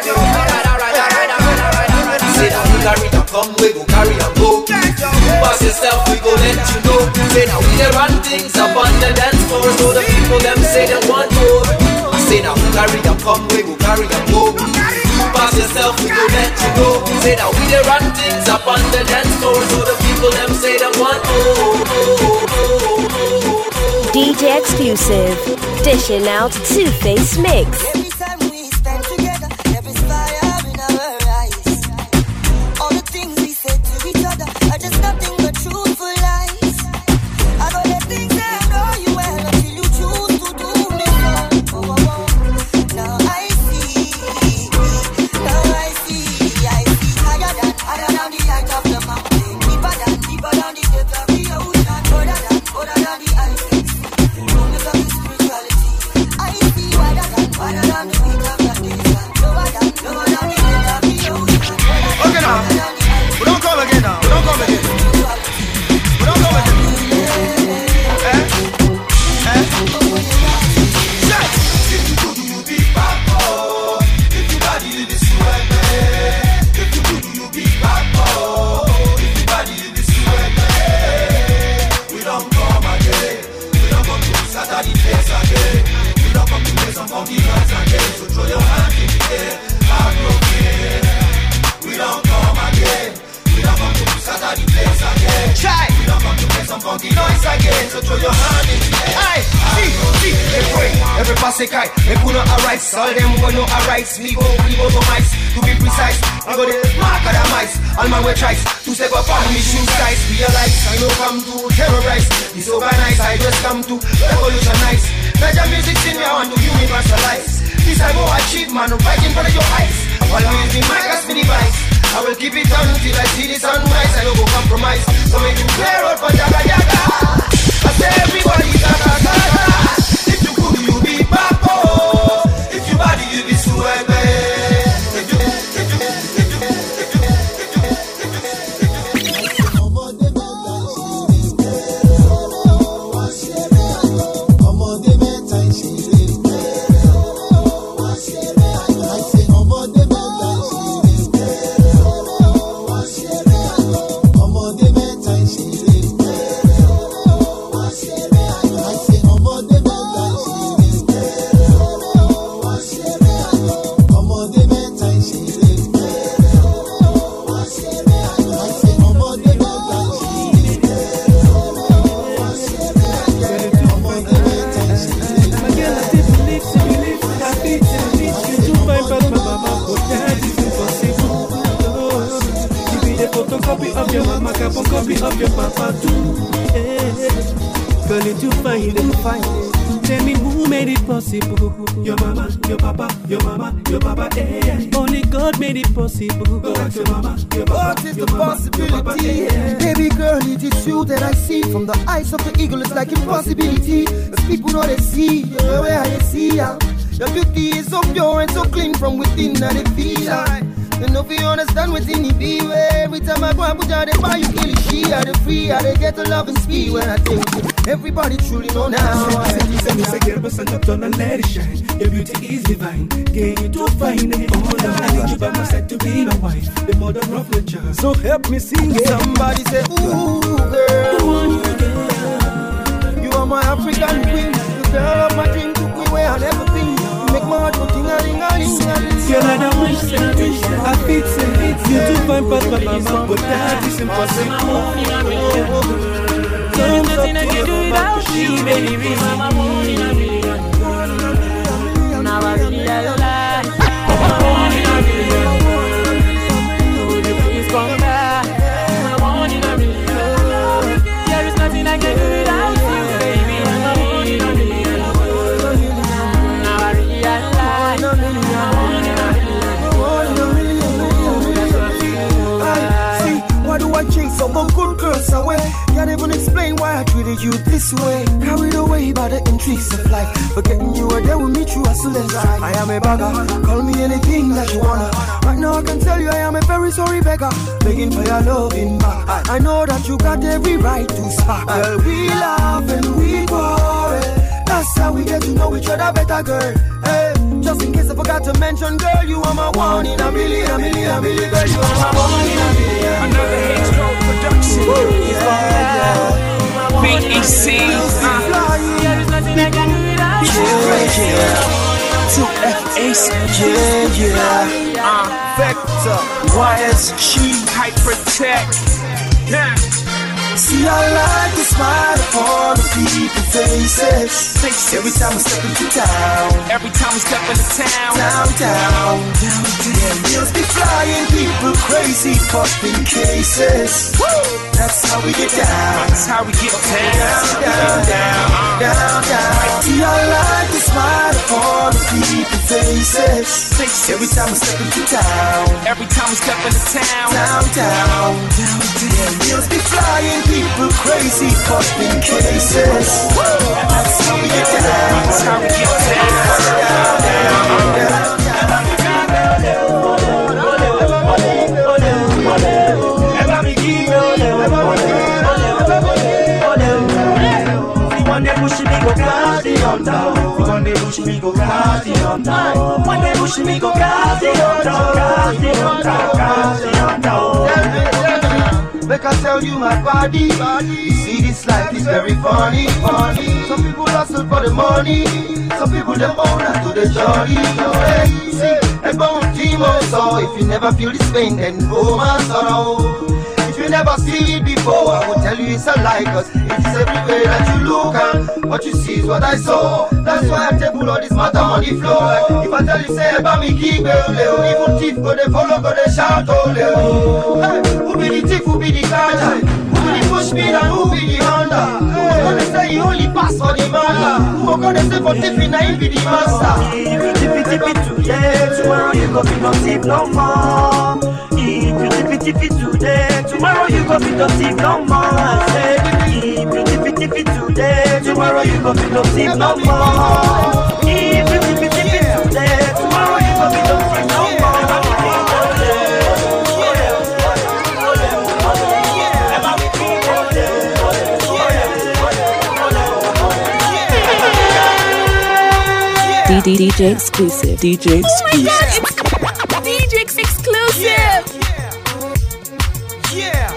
Say that we carry and come, we go carry and go. You pass yourself, we go let you know. Say that we dey run things up on the dance floor, so the people them say they want more. I say that we carry and come, we go carry and go. You pass yourself, we go let you know. Say that we dey run things up on the dance floor, so the people them say they want more. D J exclusive, dishing out Two Face Mix. Every time we stand together, there is fire in our eyes. All the things we say to each other are just nothing but truthful lies. I know the things that I know you well until you choose to do me wrong. Oh, oh, oh. Now I see, now I see, I see higher than, higher than the height of the mountain, deeper than, deeper than the depth of the ocean, further than, further than the ice. Fullness of the spirituality, I see wider than, wider than the beat of the desert, lower than, lower than the depth of the ocean. Okay now, we don't come again now, we don't come again. We don't come again. Eh? Eh? Say, if you do, you be bad boy. If you body, you be sweat, man. If you do, you be bad boy. If you body, you be sweat, man. We don't come again. We don't come to Saturday place again. We don't come to play some funky nights again. So throw your hand in the air. I'm broken. We don't come again. We don't come to Saturday place again. Try. We don't come to play some funky noise again. So throw your hand in the air. Aye, see, see, they pray. Every pass a kite, they put on a rice. All them go no a rice. We go, we go to mice. To be precise, I go the mark of the mice. All my way tries to step up on me shoe size. Realize I know come to terrorize. Disorganize, I just come to revolutionize. Major music in me, I want to universalize. This I go achieve, man, right in front of your eyes. Always be my gas mini device. I will keep it on till I see the sunrise. I don't go compromise. So make you clear out for jaga jaga. I say everybody jaga jaga. If you could, you be bad boy. If you body, you be sweat, man. If you, if you, if you, if you, Ọmọdé your mama, cap on copy of your papa too. Hey, girl, if you find it, find it. Tell me who made it possible. Your mama, your papa, your mama, your papa. Hey, only God made it possible. Go back to your mama, your papa. What is the possibility? Yeah. Baby girl, it is you that I see. From the eyes of the eagle, it's like impossibility. As people know they see, the way I see ya. Your beauty is so pure and so clean from within, and it feel like. You know if you understand within it be where every time I go and put out the buy you kill it. She are the free, I they get the love and speed when I take it. Everybody truly know now. I say get up and up, and let it shine. Your beauty is divine, get you to find it. Oh, no, I need you by my side to be my wife, the mother of the child. So help me sing it. Somebody say, ooh girl, you are my African queen, the girl of my dream, took me where I never been. You make my heart go ting-a-ling-a-ling. Girl, I don't wish it, I fit it. You too fine past my mama, but that is impossible. There's nothing I can do without you, baby. Mama, one in a million. Now I realize one in a million. Would you please come back? One in a million. There is nothing I can do without you, baby. Mama, one in a million. Now I realize one in a million. Why do I chase all the good girls away? Can't even explain why I treated you this way. Carried away by the intrigues of life, forgetting you were there with me through hustle and strife. I am a beggar, call me anything that you wanna. Right now I can tell you I am a very sorry beggar, begging for your loving back. I know that you got every right to spark. Girl, we laugh and we quarrel. That's how we get to know each other better, girl. Hey, just in case I forgot to mention, girl, you are my one in a million, a million, a million, girl, you are my one in a million. Another H-Stroke production. B E C. two F Ace. Yeah, yeah. Uh, Vector. Y S G. Hypertech. Yeah. See, I like to smile upon the people's faces. Every time I step into town. Every time I step into town. Downtown. Downtown. Meals be flying, people crazy, popping cases. Woo! That's how we get down. That's how we get down. Down, down, down, down. See, I like to smile upon the people's faces. Every time I step into town. Every time I step into town. Downtown. Downtown. Meals be flying, people crazy, popping cases. That's how we get down. That's how we get down. Down, down, down, One day push me go crazy on down. One day push me go crazy on down. One day push me go crazy on down. Crazy on down. Crazy on down. Make I tell you my body, body. You see this life is very funny, funny. Some people hustle for the money, some people they own us to the journey. Hey, see, and bone team also. If you never feel this pain, then go my sorrow. If you never see it before, I will tell you it's a lie, cause it is everywhere that you look and what you see is what I saw. That's why I table all this matter on the floor. Like, if I tell you say about me keep it, even thief go they follow, go they shout, oh, hey, who be the thief, who be the ganja? Who be the push me and who be the Honda? Who gonna say you only pass for the matter? Who gonna say for tipping and he be the master? If you tip it, tip it today, tomorrow you go be no tip no more. If you tip it, tip it today, tomorrow you go be no tip no more. I said, if you tip it, tip it today, tomorrow you go be no tip no more. If you tip it, tip it today, tomorrow you go be no tip no more. D J exclusive. D J exclusive. D J exclusive. Yeah.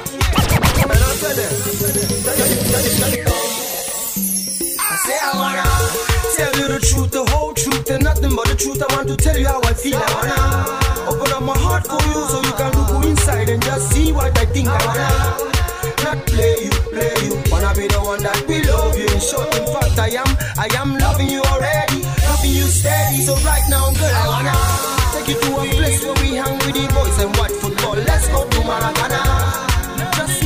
I say I wanna tell you the truth, the whole truth, and nothing but the truth. I want to tell you how I feel. I wanna open up my heart for you so you can look inside and just see what I think. I wanna not play you, play you. Wanna be the one that will love you. In short, in fact, I am, I am loving you already, loving you steady. So right now, girl, I wanna take you to a place where we hang with the boys and watch football. Let's go to Maracana. Just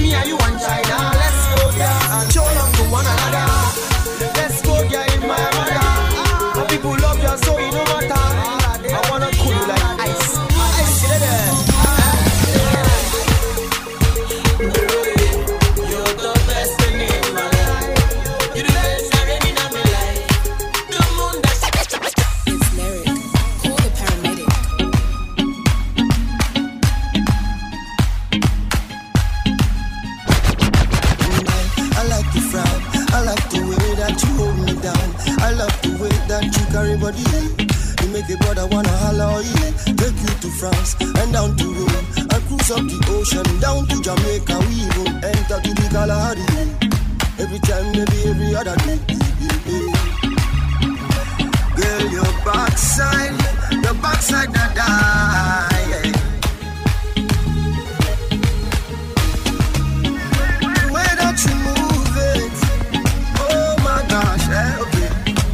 love the way that you carry body. You make a brother wanna holler, yeah. Take you to France and down to Rome, and cruise up the ocean down to Jamaica. We even enter to the Kalahari. Every time, maybe every other day. Yeah. Girl, your backside, your backside that die. Yeah. The way that you move it, oh my gosh, eh? Okay.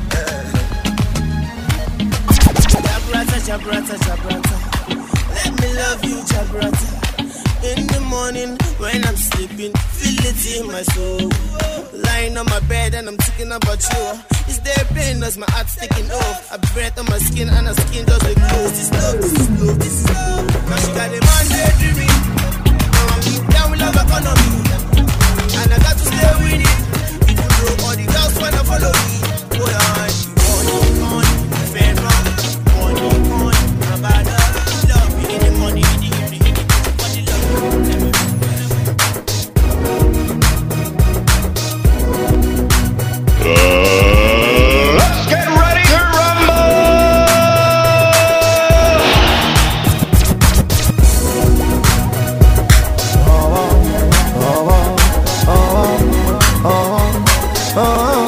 Jabrata, Jabrata, Jabrata. Let me love you, Jabrata. In the morning when I'm sleeping, feel it in my soul. Lying on my bed and I'm thinking about you. Is there pain as my heart's taking off? I breath on my skin and her skin just like close. This love, this is love, this is love. Now she got a man there dreaming. Now I'm deep down with love economy, and I got to stay with it. Even though all the girls wanna follow me. Hold on, money, money, fair wrong. Money, money, my bad love me in the money, in the evening, in the body love. Uh, let's get ready to rumble! Oh, oh, oh, oh, oh,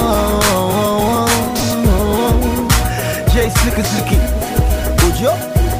oh, oh. Jay Slicky Slicky, would you?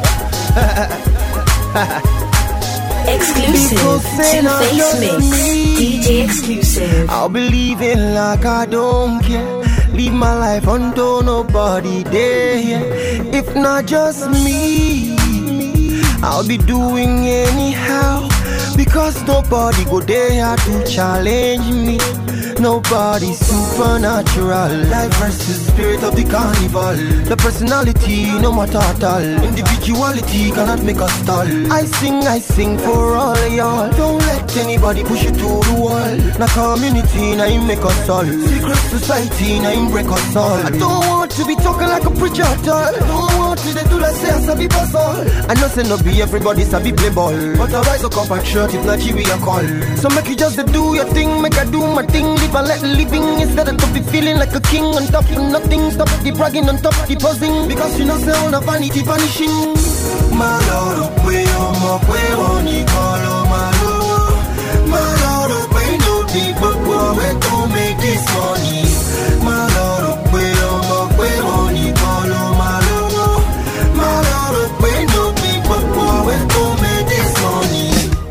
Exclusive Two-Face Mix. D J exclusive. I'll be leaving like I don't care. Leave my life until nobody there. If not just me, I'll be doing anyhow. Because nobody go there to challenge me. Nobody's supernatural. Life versus spirit of the carnival. The personality, no matter at all. Individuality cannot make us stall. I sing, I sing for all of y'all. Don't let anybody push you to the wall. Na community, na him make us all. Secret society, na him break us all. I don't want to be talking like a preacher at all. Don't want to do like say I sabi pass all. I know say no be everybody sabi play ball, but I rise up compact shirt if not G B a call. So make you just do your thing, make I do my thing. Live and let living instead of to be feeling like a king on top of nothing. Stop the bragging on top, the buzzing. Because you know say all the vanity vanishing. My Lord, we on my way on the call of my Lord. My Lord, we know the book where to make this money. My Lord, we on my way on the call of my Lord. My Lord, we know the book where to make this money.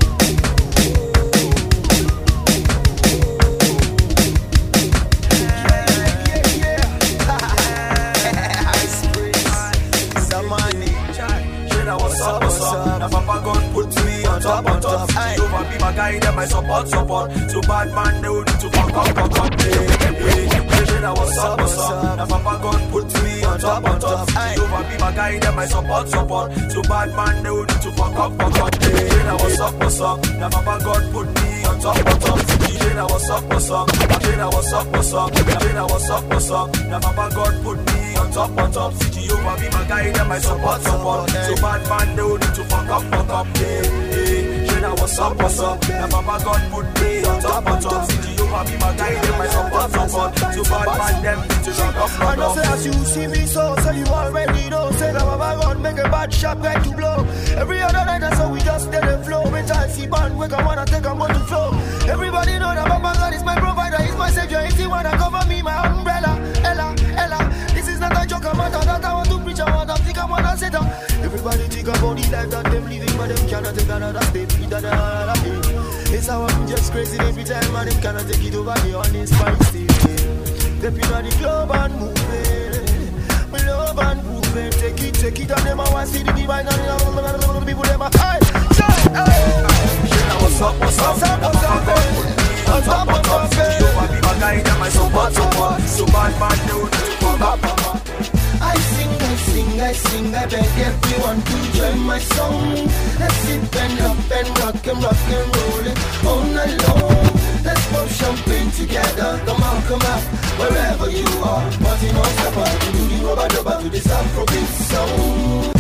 Top on top, I over be my guy, them my support, support. So bad man, they will need to fuck up, fuck up, hey, hey. I was up, what's up? Now Papa God put me on top, on top. I over be my guy, them my support, support. So bad man, they will need to fuck up, fuck up, hey. I was up, what's up? Now Papa God put me on top, on top. D J, I was up, what's up? I was up, what's up? I was up, what's up? Now Papa God put me on top, on top. C G over be my guy, them my support, support. So bad man, they will need to fuck up, fuck up, hey, hey. Now what's up, what's up? Now Papa God put me on top, on top. C G over be my guy, them my support, support. So bad man, them need to rock up, rock up. I know say as you see me so, so you already know. Say that Papa God make a bad shot right to blow. Every other night that's how we just let it flow. When I see band, wake I wanna take a one to flow. Everybody know that Papa God is my provider, he's my savior. He's the one that cover me, my umbrella. Ella, Ella, this is not a joke, I'm not that I want to preach, I want to think, I want to sit down. Everybody think about the life that them living, but them cannot take another step. It's how I'm just crazy every time, and them cannot take it over the on this spicy. Step in on the club and move it. We love and move it. Take it, take it, and them I want to see the divine and the people them are high. What's up, what's up? What's up, what's up? On top, on top, you over be my guy, them my support, support. So bad man, they will need to fuck up. I sing, I sing, I sing, I beg everyone to join my song. Let's sit and up and rock and rock and roll it all night long. Let's pop champagne together, come on, come out, wherever you are. Party non-stop, we do the rubber dubber to this Afrobeat song.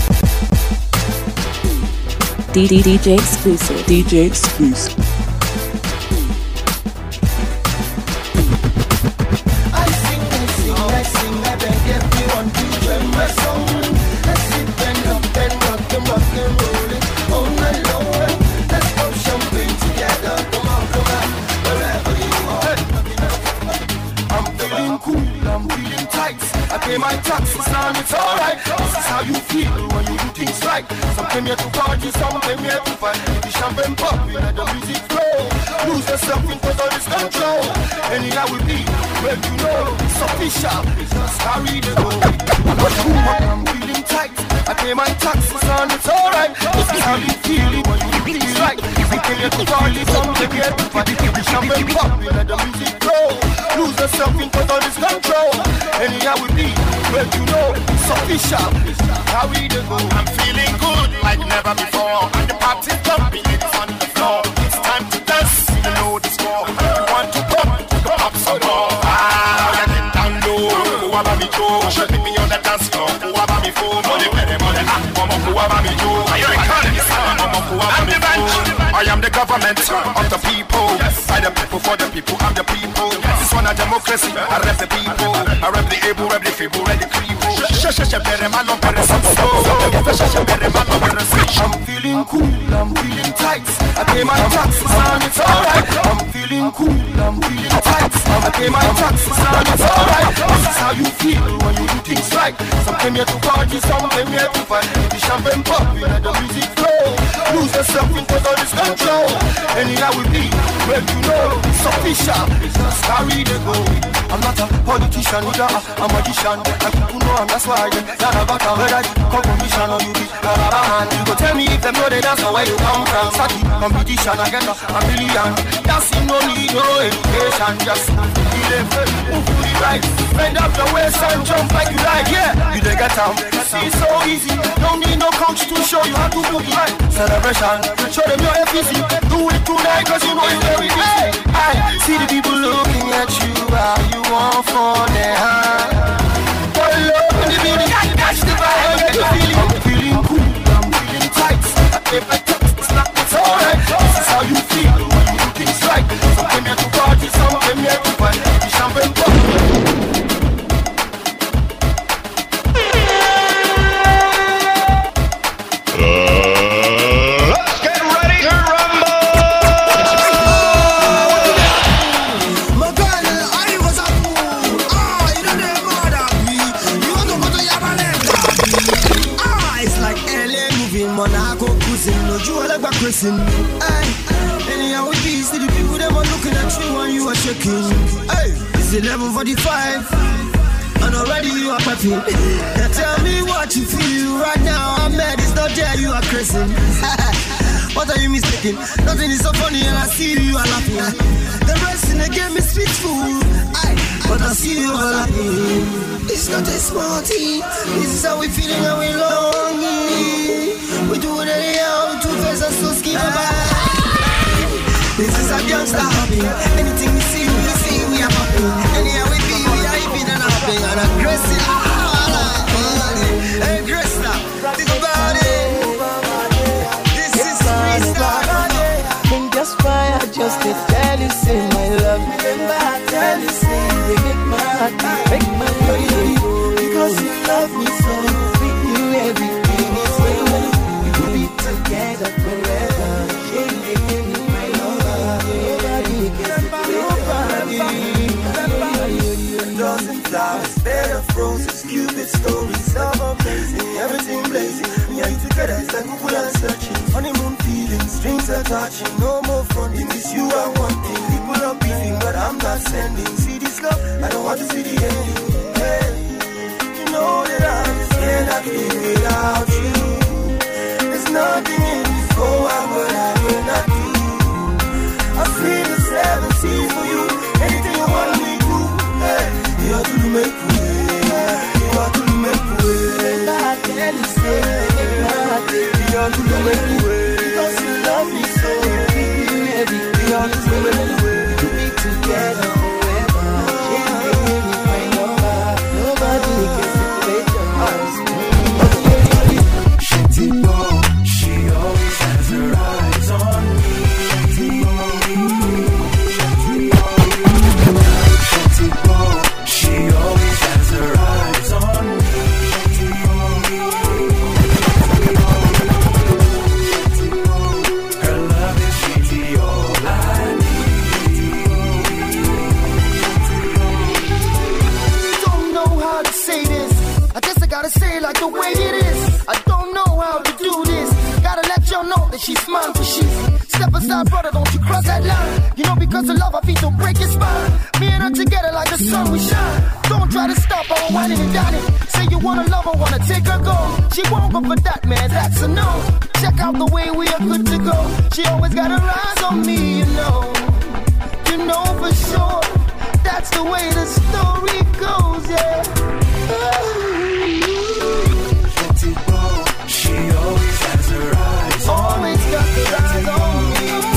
D D D J exclusive. D J exclusive. I sing, I sing, I sing, I beg pay my taxes and it's alright. This is how you feel when you do things right. Some came here to party, some came here to fight. The champagne pop, we let the music flow. Lose yourself in total control. Anyhow we be, well you know, it's official. Just carry the go. I'm feeling tight. I pay my taxes and it's alright. This is how you feel when you do things right. Some came here to party, some came here to fight. The champagne pop, we let the music flow. Lose yourself in total control. Anyhow we be, well you know, it's official. Carry the go. I'm feeling good like never before. And the party's jumping, it's on the floor. It's time to dance, you know the score. You want to pump, you go up some more. Ah, you get down low. Who about me Joe? Should meet me on the dance floor. Who about me phone? Money, money, money. Ah, mama, who about me Joe? Are you recording this? Mama, who about me phone? I am the government of the people. By the people, for the people, I'm the people. This one a democracy, I rep the people. I rep the able, rep the feeble, rep the creeple. I'm feeling cool, I'm feeling tight. I pay my taxes and it's alright. I'm feeling cool, I'm feeling tight. I pay my taxes and it's alright. This is how you feel when you do things right. Some came here to party, some came here to fight. The champagne pop, we let the music flow. Lose yourself in total control. Anyhow we be, well you know, it's official. Just carry the go. I'm not a politician, either a magician. And people know I'm that's why I get that about a whether you come commission or you be a rubber hand. You go tell me if them know they dance or where you come from. Saki competition, I get a, a million. Dancing no need no education. Just live, move to the right. Bend up your waist and jump like you like. Yeah, you dey get down. See it's so easy. Don't need no coach to show you how to do it right. Celebration, show them your F E C. Do it tonight cause you know you're very busy. I see the people looking at you. How you want for their hand. For love in the building, catch the vibe, get the feeling. I'm feeling cool, I'm feeling tight. I pay my taxes, it's not, it's alright. This is how you feel when you do things right. Some came here to party, some came here to fight. The champagne pop. Anyhow we be, see the people them are looking at you and you are shaking. Hey, it's eleven forty-five and already you are popping. Now tell me what you feel right now. I'm mad, it's not there, you are crazy. What are you mistaken? Nothing is so funny and I see you are laughing. The rest in the game is sweet food, aye, but I see you are laughing. It's not a small team. This is how we feeling and we longing. We do it anyhow, two faces are so skinny. This is a youngster hopping. Anything we see, we see, we are popping. Anyhow we be, we are even and hopping. And aggressive, aggressive. Think about it. This is freestyle. Think just fire, just to tell you, say my love. Remember I tell you, say they make my heart beat, make my body beat. Because you love me so, with you everything is well. We could be together forever. Yeah, you give me my lover. Nobody can nobody. Dozen flowers, bed of roses, Cupid stories, love amazing, everything blazing. Me and you together, it's like we are searching. Honeymoon feelings, strings are touching, no more fronting. This you are wanting. People are beefing, but I'm not sending. See this love, I don't want to see the ending. Hey, you know that I'm scared I can live without you. There's nothing in this whole world what I will not do. I feel the seven seas for you. Anything you want me to do, hey, you have to do make way. You have to do make way. I tell you, say you have to do make way. Because you love me so, you everything. You have to do make way. To be together forever. Yeah, you give me my number. Nobody can separate your hearts. Shetipo, she always has her eyes on me. Shetipo, she always has her eyes on me. say this. I guess I gotta say it like the way it is. I don't know how to do this. Gotta let y'all know that she's mine for she's. Step aside, brother, don't you cross that line. You know because of love, I feel don't break your spine. Me and her together like the sun we shine. Don't try to stop her, whining and dining. Say you wanna love her, wanna take her go. She won't go for that, man, that's a no. Check out the way we are good to go. She always got her eyes on me, you know. You know for sure. That's the way the story goes, yeah. Let it go. She always has her eyes on Always me. got her eyes on me.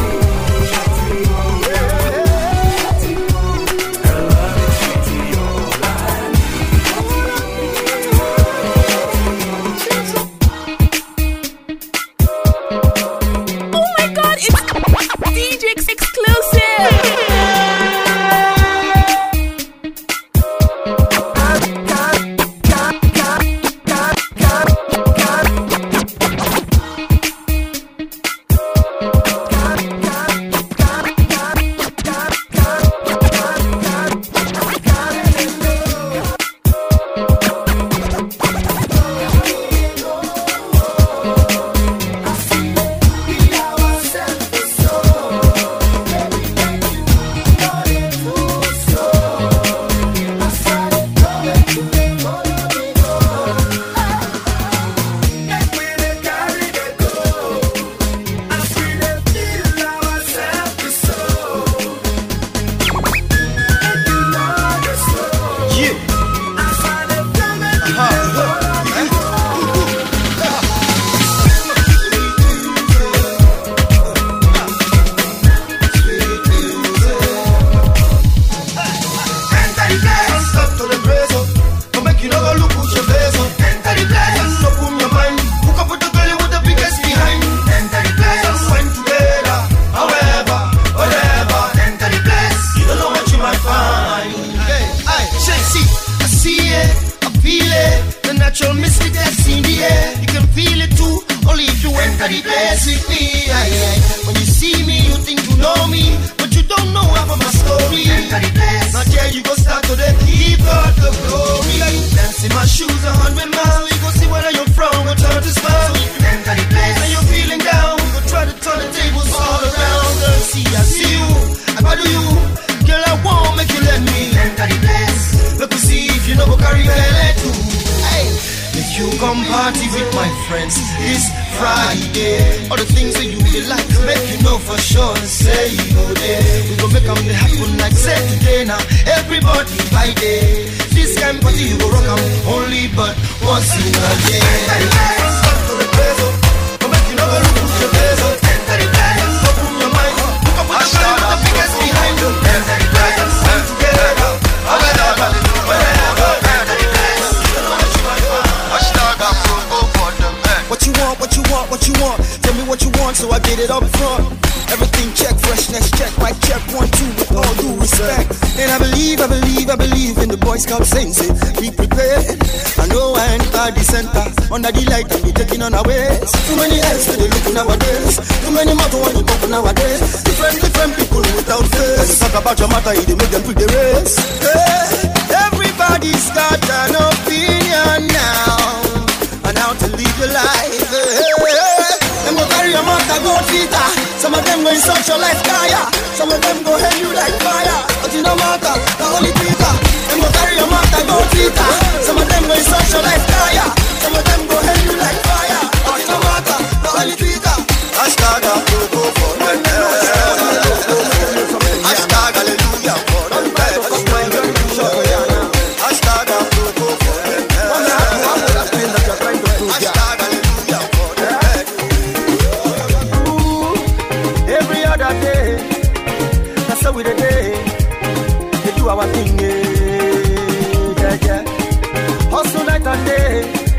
Under the light and we taking on our ways. Too many eyes for the look nowadays. Too many mouth want to talk nowadays. Different, different people without face. When you talk about your matter, you make them quit the race. Hey, everybody's got an opinion now on how to live your life. Hey, them go carry your matter, go Twitter. Some of them go insult your life, kaya. Some of them go hate you like fire. But it don't matter, the only Twitter. Them go carry your matter, go Twitter. Some of them go insult your life, kaya. Some of them go hate you like fire. But it don't matter, the only Twitter. Hashtag go for them. Hashtag hallelujah for them. Hashtag go for them. Hashtag hallelujah for them. Every other day, that's how we the day. They do our thing, yeah, yeah. Hustle night and day.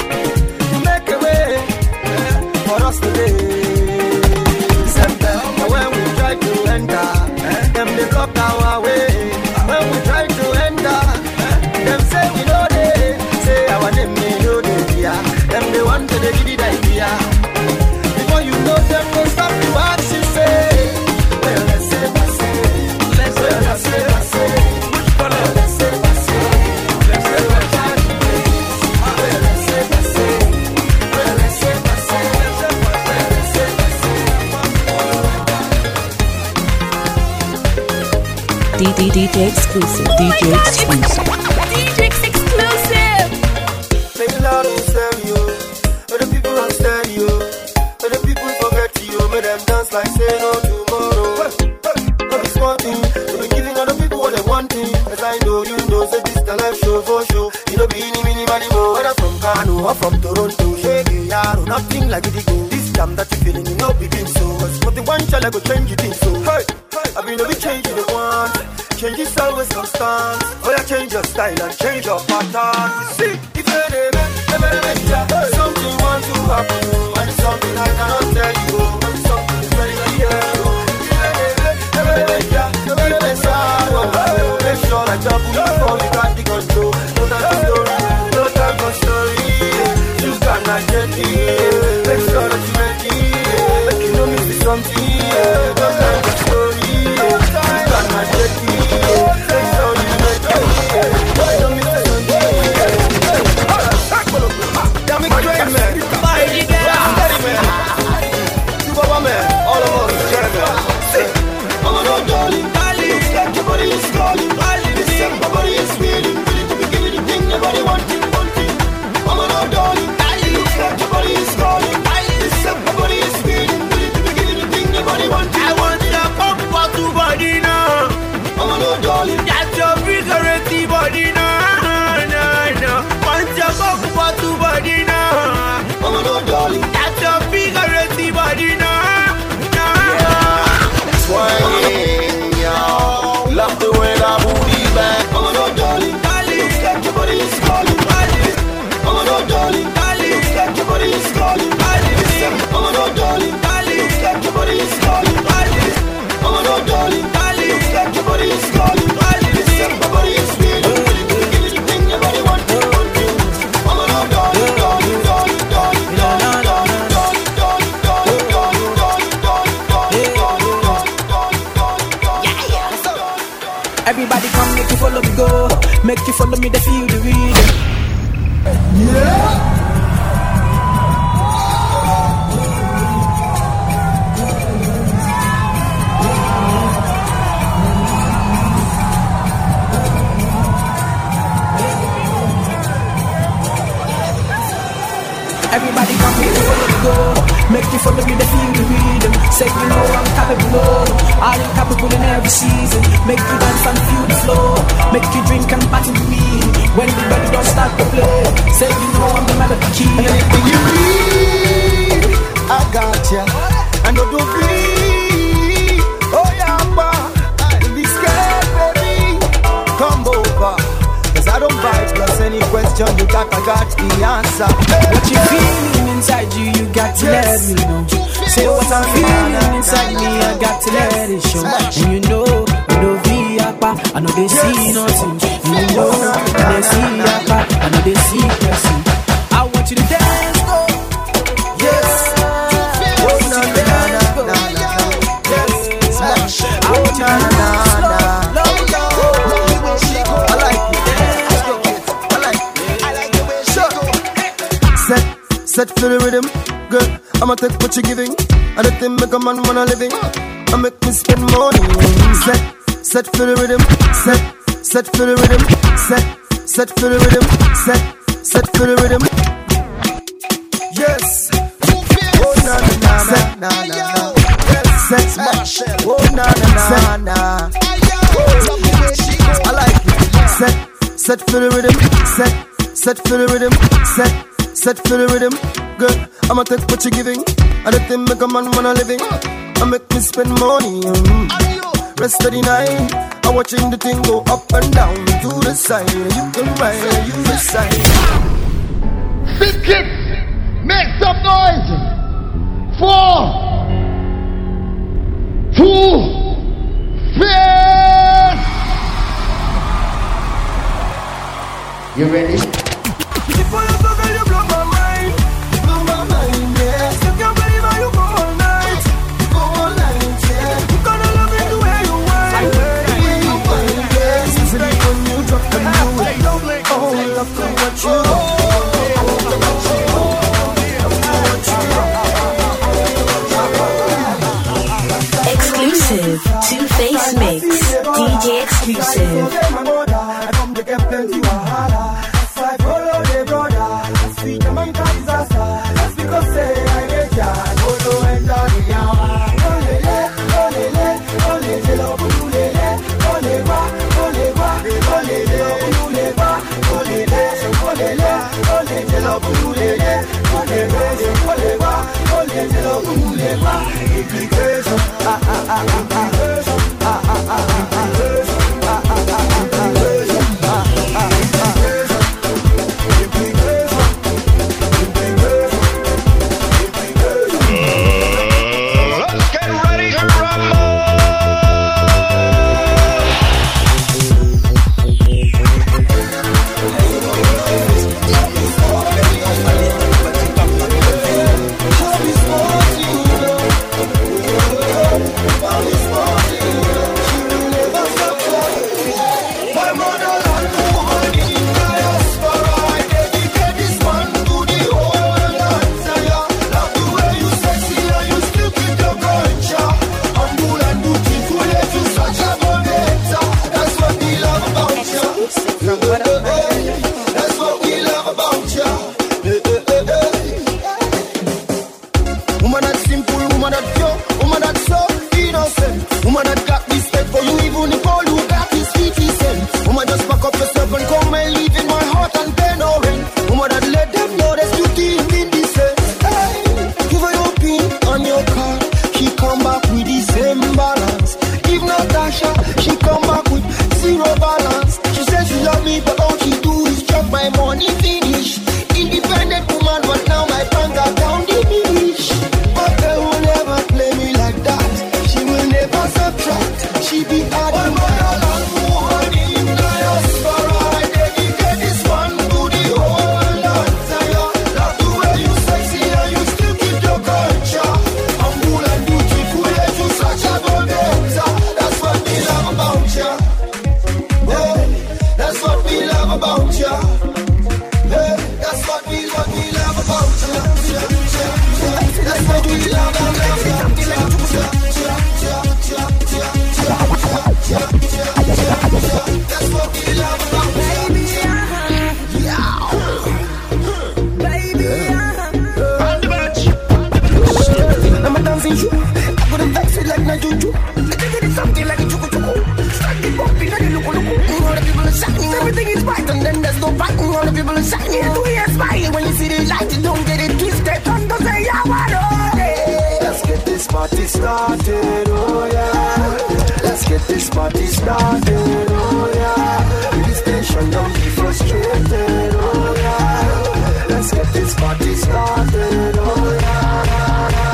For us today, September when we try to enter, eh, them they block our way. When we try to enter, eh, them say we know they say our name they know they yeah. Them they want to give it the idea. Before you know them, they stop you ask you say, well let's say, let's say, let's say, let's say, let's say, which color? Let's say, let's say, let's say, let's say. D D D J exclusive. D J exclusive. D J exclusive. Make love in stereo. Let the people on stereo. Let the people forget you. Make them dance like say no tomorrow. Don't be smarting. Don't be giving other people what they wanting. As I know you know, say this the life show for show. You know be any mini money more. Whether from Kano or from Toronto, shake it, yaro. Nothing like it again. This jam that you feeling, you know begin so. Cause what the one shall I go change it in so. Hey, I mean no be changing the one. Change is always constant. Oh yeah, change your style and change your pattern. See, if you're there, something want to happen. And it's something I cannot tell you. And it's something is very clear. Make sure I jump before you got the control. No time for story, no time for story. You cannot get it. Make sure that you make it. Make you know me see something. No time for story. You cannot get it. Make sure you make it. Don't miss the Sunday. Damn it, great man. Steady man. Super man. All of us, gentlemen. I'm an old darling. Like your body is calling, this your body is feeling. Really to be giving the thing, nobody wanting, wanting. I'm an old darling. Looks like your body is calling, this your body is feeling. Really to be giving the thing, nobody wanting. I want your pump for two body now. I'm an old darling. That's your vigorous body now, no, no. Want your pump for two body now. I'm an old darling. That's your vigorous body now, no. That's why. Love the way that booty back. I'm an old darling, darling. Looks like your body is calling, darling. I'm an old darling, darling. Looks like your body is calling, darling. I'm an old darling, darling. Looks like your body is calling, darling. I'm an old darling, darling. Looks like your body is calling, darling. My body is feeling, feeling, feeling, feeling. Your body wants to, want to. I'm an old darling, darling, darling, darling, darling, darling, darling, darling, darling, darling, darling, darling, darling. Everybody come, make you follow me go. Make you follow me, they feel the rhythm. Yeah. Everybody come, make you follow me go. Make you follow me, they feel the rhythm. Say you know I'm capable of all incapable in every season. Make you dance and feel the flow. Make you drink and party with me. When the body don't start to play, say you know I'm the melody key. Anything you need, I got ya. And don't do free. Oh yeah, don't be scared, baby. Come over. Cause I don't bite. Plus any question you got, I got the answer. What you feeling inside you, you got to let me know. Say what I'm feeling inside me, I got to let it show. And you know, you know V Appa, I know they see nothing. And you know, they see Appa, I know they see person. I want you to dance, go. Yes. Oh na na na na na. Yes. I want you to dance, slow, slow. I like it. I like it. I like the way she go. Set, set for the rhythm, good. I'ma take what you're giving. And the thing make a man wanna living. I make me spend money. Set, set for the rhythm. Set, set for the rhythm. Set, set for the rhythm. Set, set for the rhythm. Yes. Oh na na na na na na. Yes. Set. Oh na na na na. I like it. Set, set for the rhythm. Set, set for the rhythm. Set. Set for the rhythm, good. I'ma take what you're giving. And the thing make a man wanna living. I make me spend money. Mm. Rest of the night, I'm watching the thing go up and down to the side. You can ride, you decide. Sit kids, make some noise. Four, two, face. You ready? Exclusive Two Face Mix. D J started, oh yeah. Let's get this party started, oh yeah. Please station, don't be frustrated, oh yeah. Let's get this party started, oh yeah.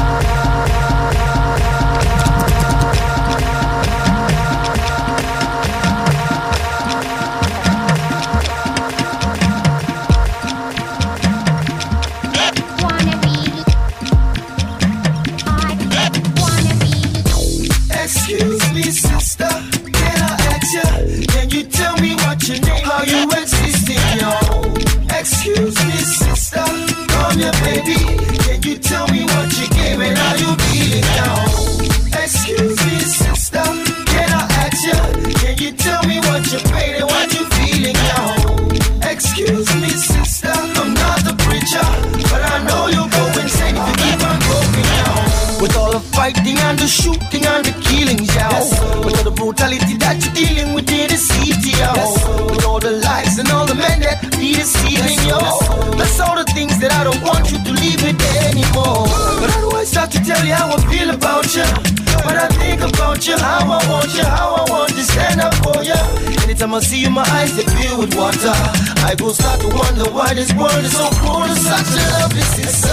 Excuse me, sister, can I ask you? Can you tell me what your name, how you exist in your? Excuse me, sister, come here, baby. Can you tell me what you gave and how you feeling now? Excuse me, sister, can I ask you? Can you tell me what you paid and what you feeling now? Excuse me, sister, I'm not the preacher, but I know you're going insane if you keep on going down. With all the fighting and the shooting and the killings, yo. Yes, with all the brutality that you're dealing with in the city, yo. Yes, with all the lies and all the men that be deceiving, yo. Yes, that's all the things that I don't want you to leave with anymore. But how do I start to tell you how I feel about you? When I think about you, how I want you, how I want to stand up for you. Anytime I see you, my eyes they fill with water. I go start to wonder why this world is so cold and such a lovely sister.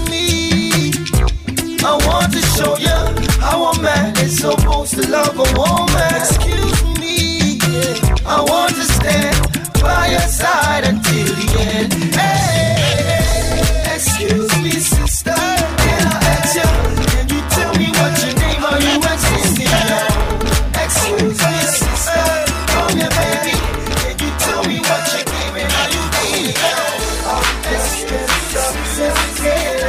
I want to show you how a man is supposed to love a woman. Excuse me, I want to stand by your side until the end. Hey, excuse me, sister, can I ask you? Can you tell me what your name, how you exist in? Excuse me, sister, come here, baby. Can you tell me what your name and how you feel? Excuse me, sister.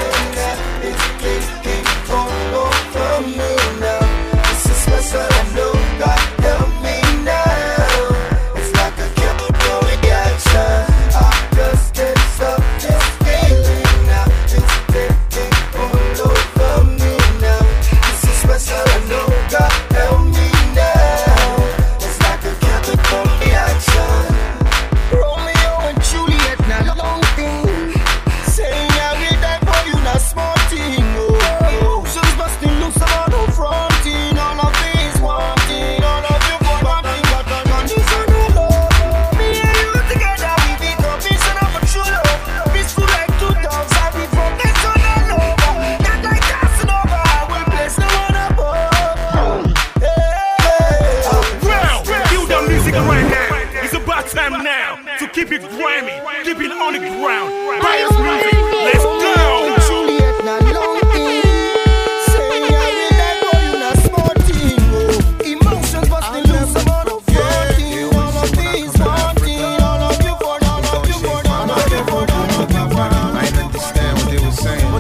Keep it grimy, keep it on the ground. Bias music, let's go. Juliet, not long thing. Say I will that boy, you not sporting. Emotions busting loose, I'm on a fourteen. All of these wanting, all of you for, all of you for, all of you for, all of you for. I didn't understand what they were saying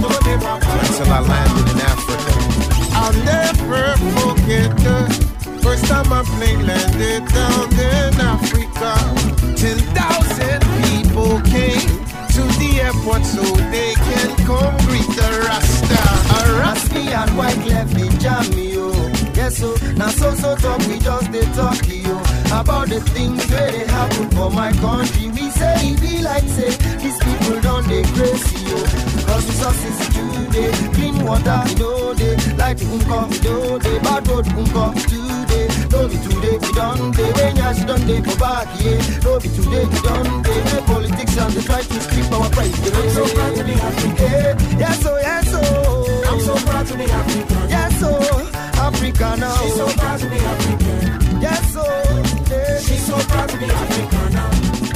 until I landed in Africa. I'll never forget the first time my plane landed down in Africa. Ten thousand people came to the airport so they can come greet the Rasta. A Raspi and white left me jam me, oh. Yes, so now so so talk, we just they talk to you about the things where they happen for my country. We say it be like say these people don't they crazy, oh. Cause the success today, clean water, you know they like the unko, you know they bad road unko today. Don't be today, we done they when yash done they go back, yeah. Don't be today, we done they make politics and they try to strip our pride. I'm so proud to be African. Yes, so yes, so I'm so proud to be African. Yes, so Africa now. She's so proud to be African. Yes, so yeah. She's so proud to be African now.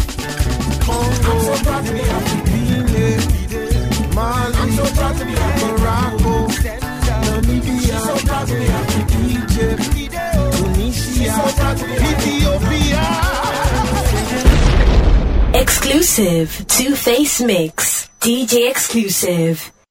I'm so proud to be African. Mali, I'm so proud to be Morocco, Namibia, she's so proud to be African. Egypt, Tunisia, so proud to be Ethiopia. Exclusive Two Face Mix. D J exclusive.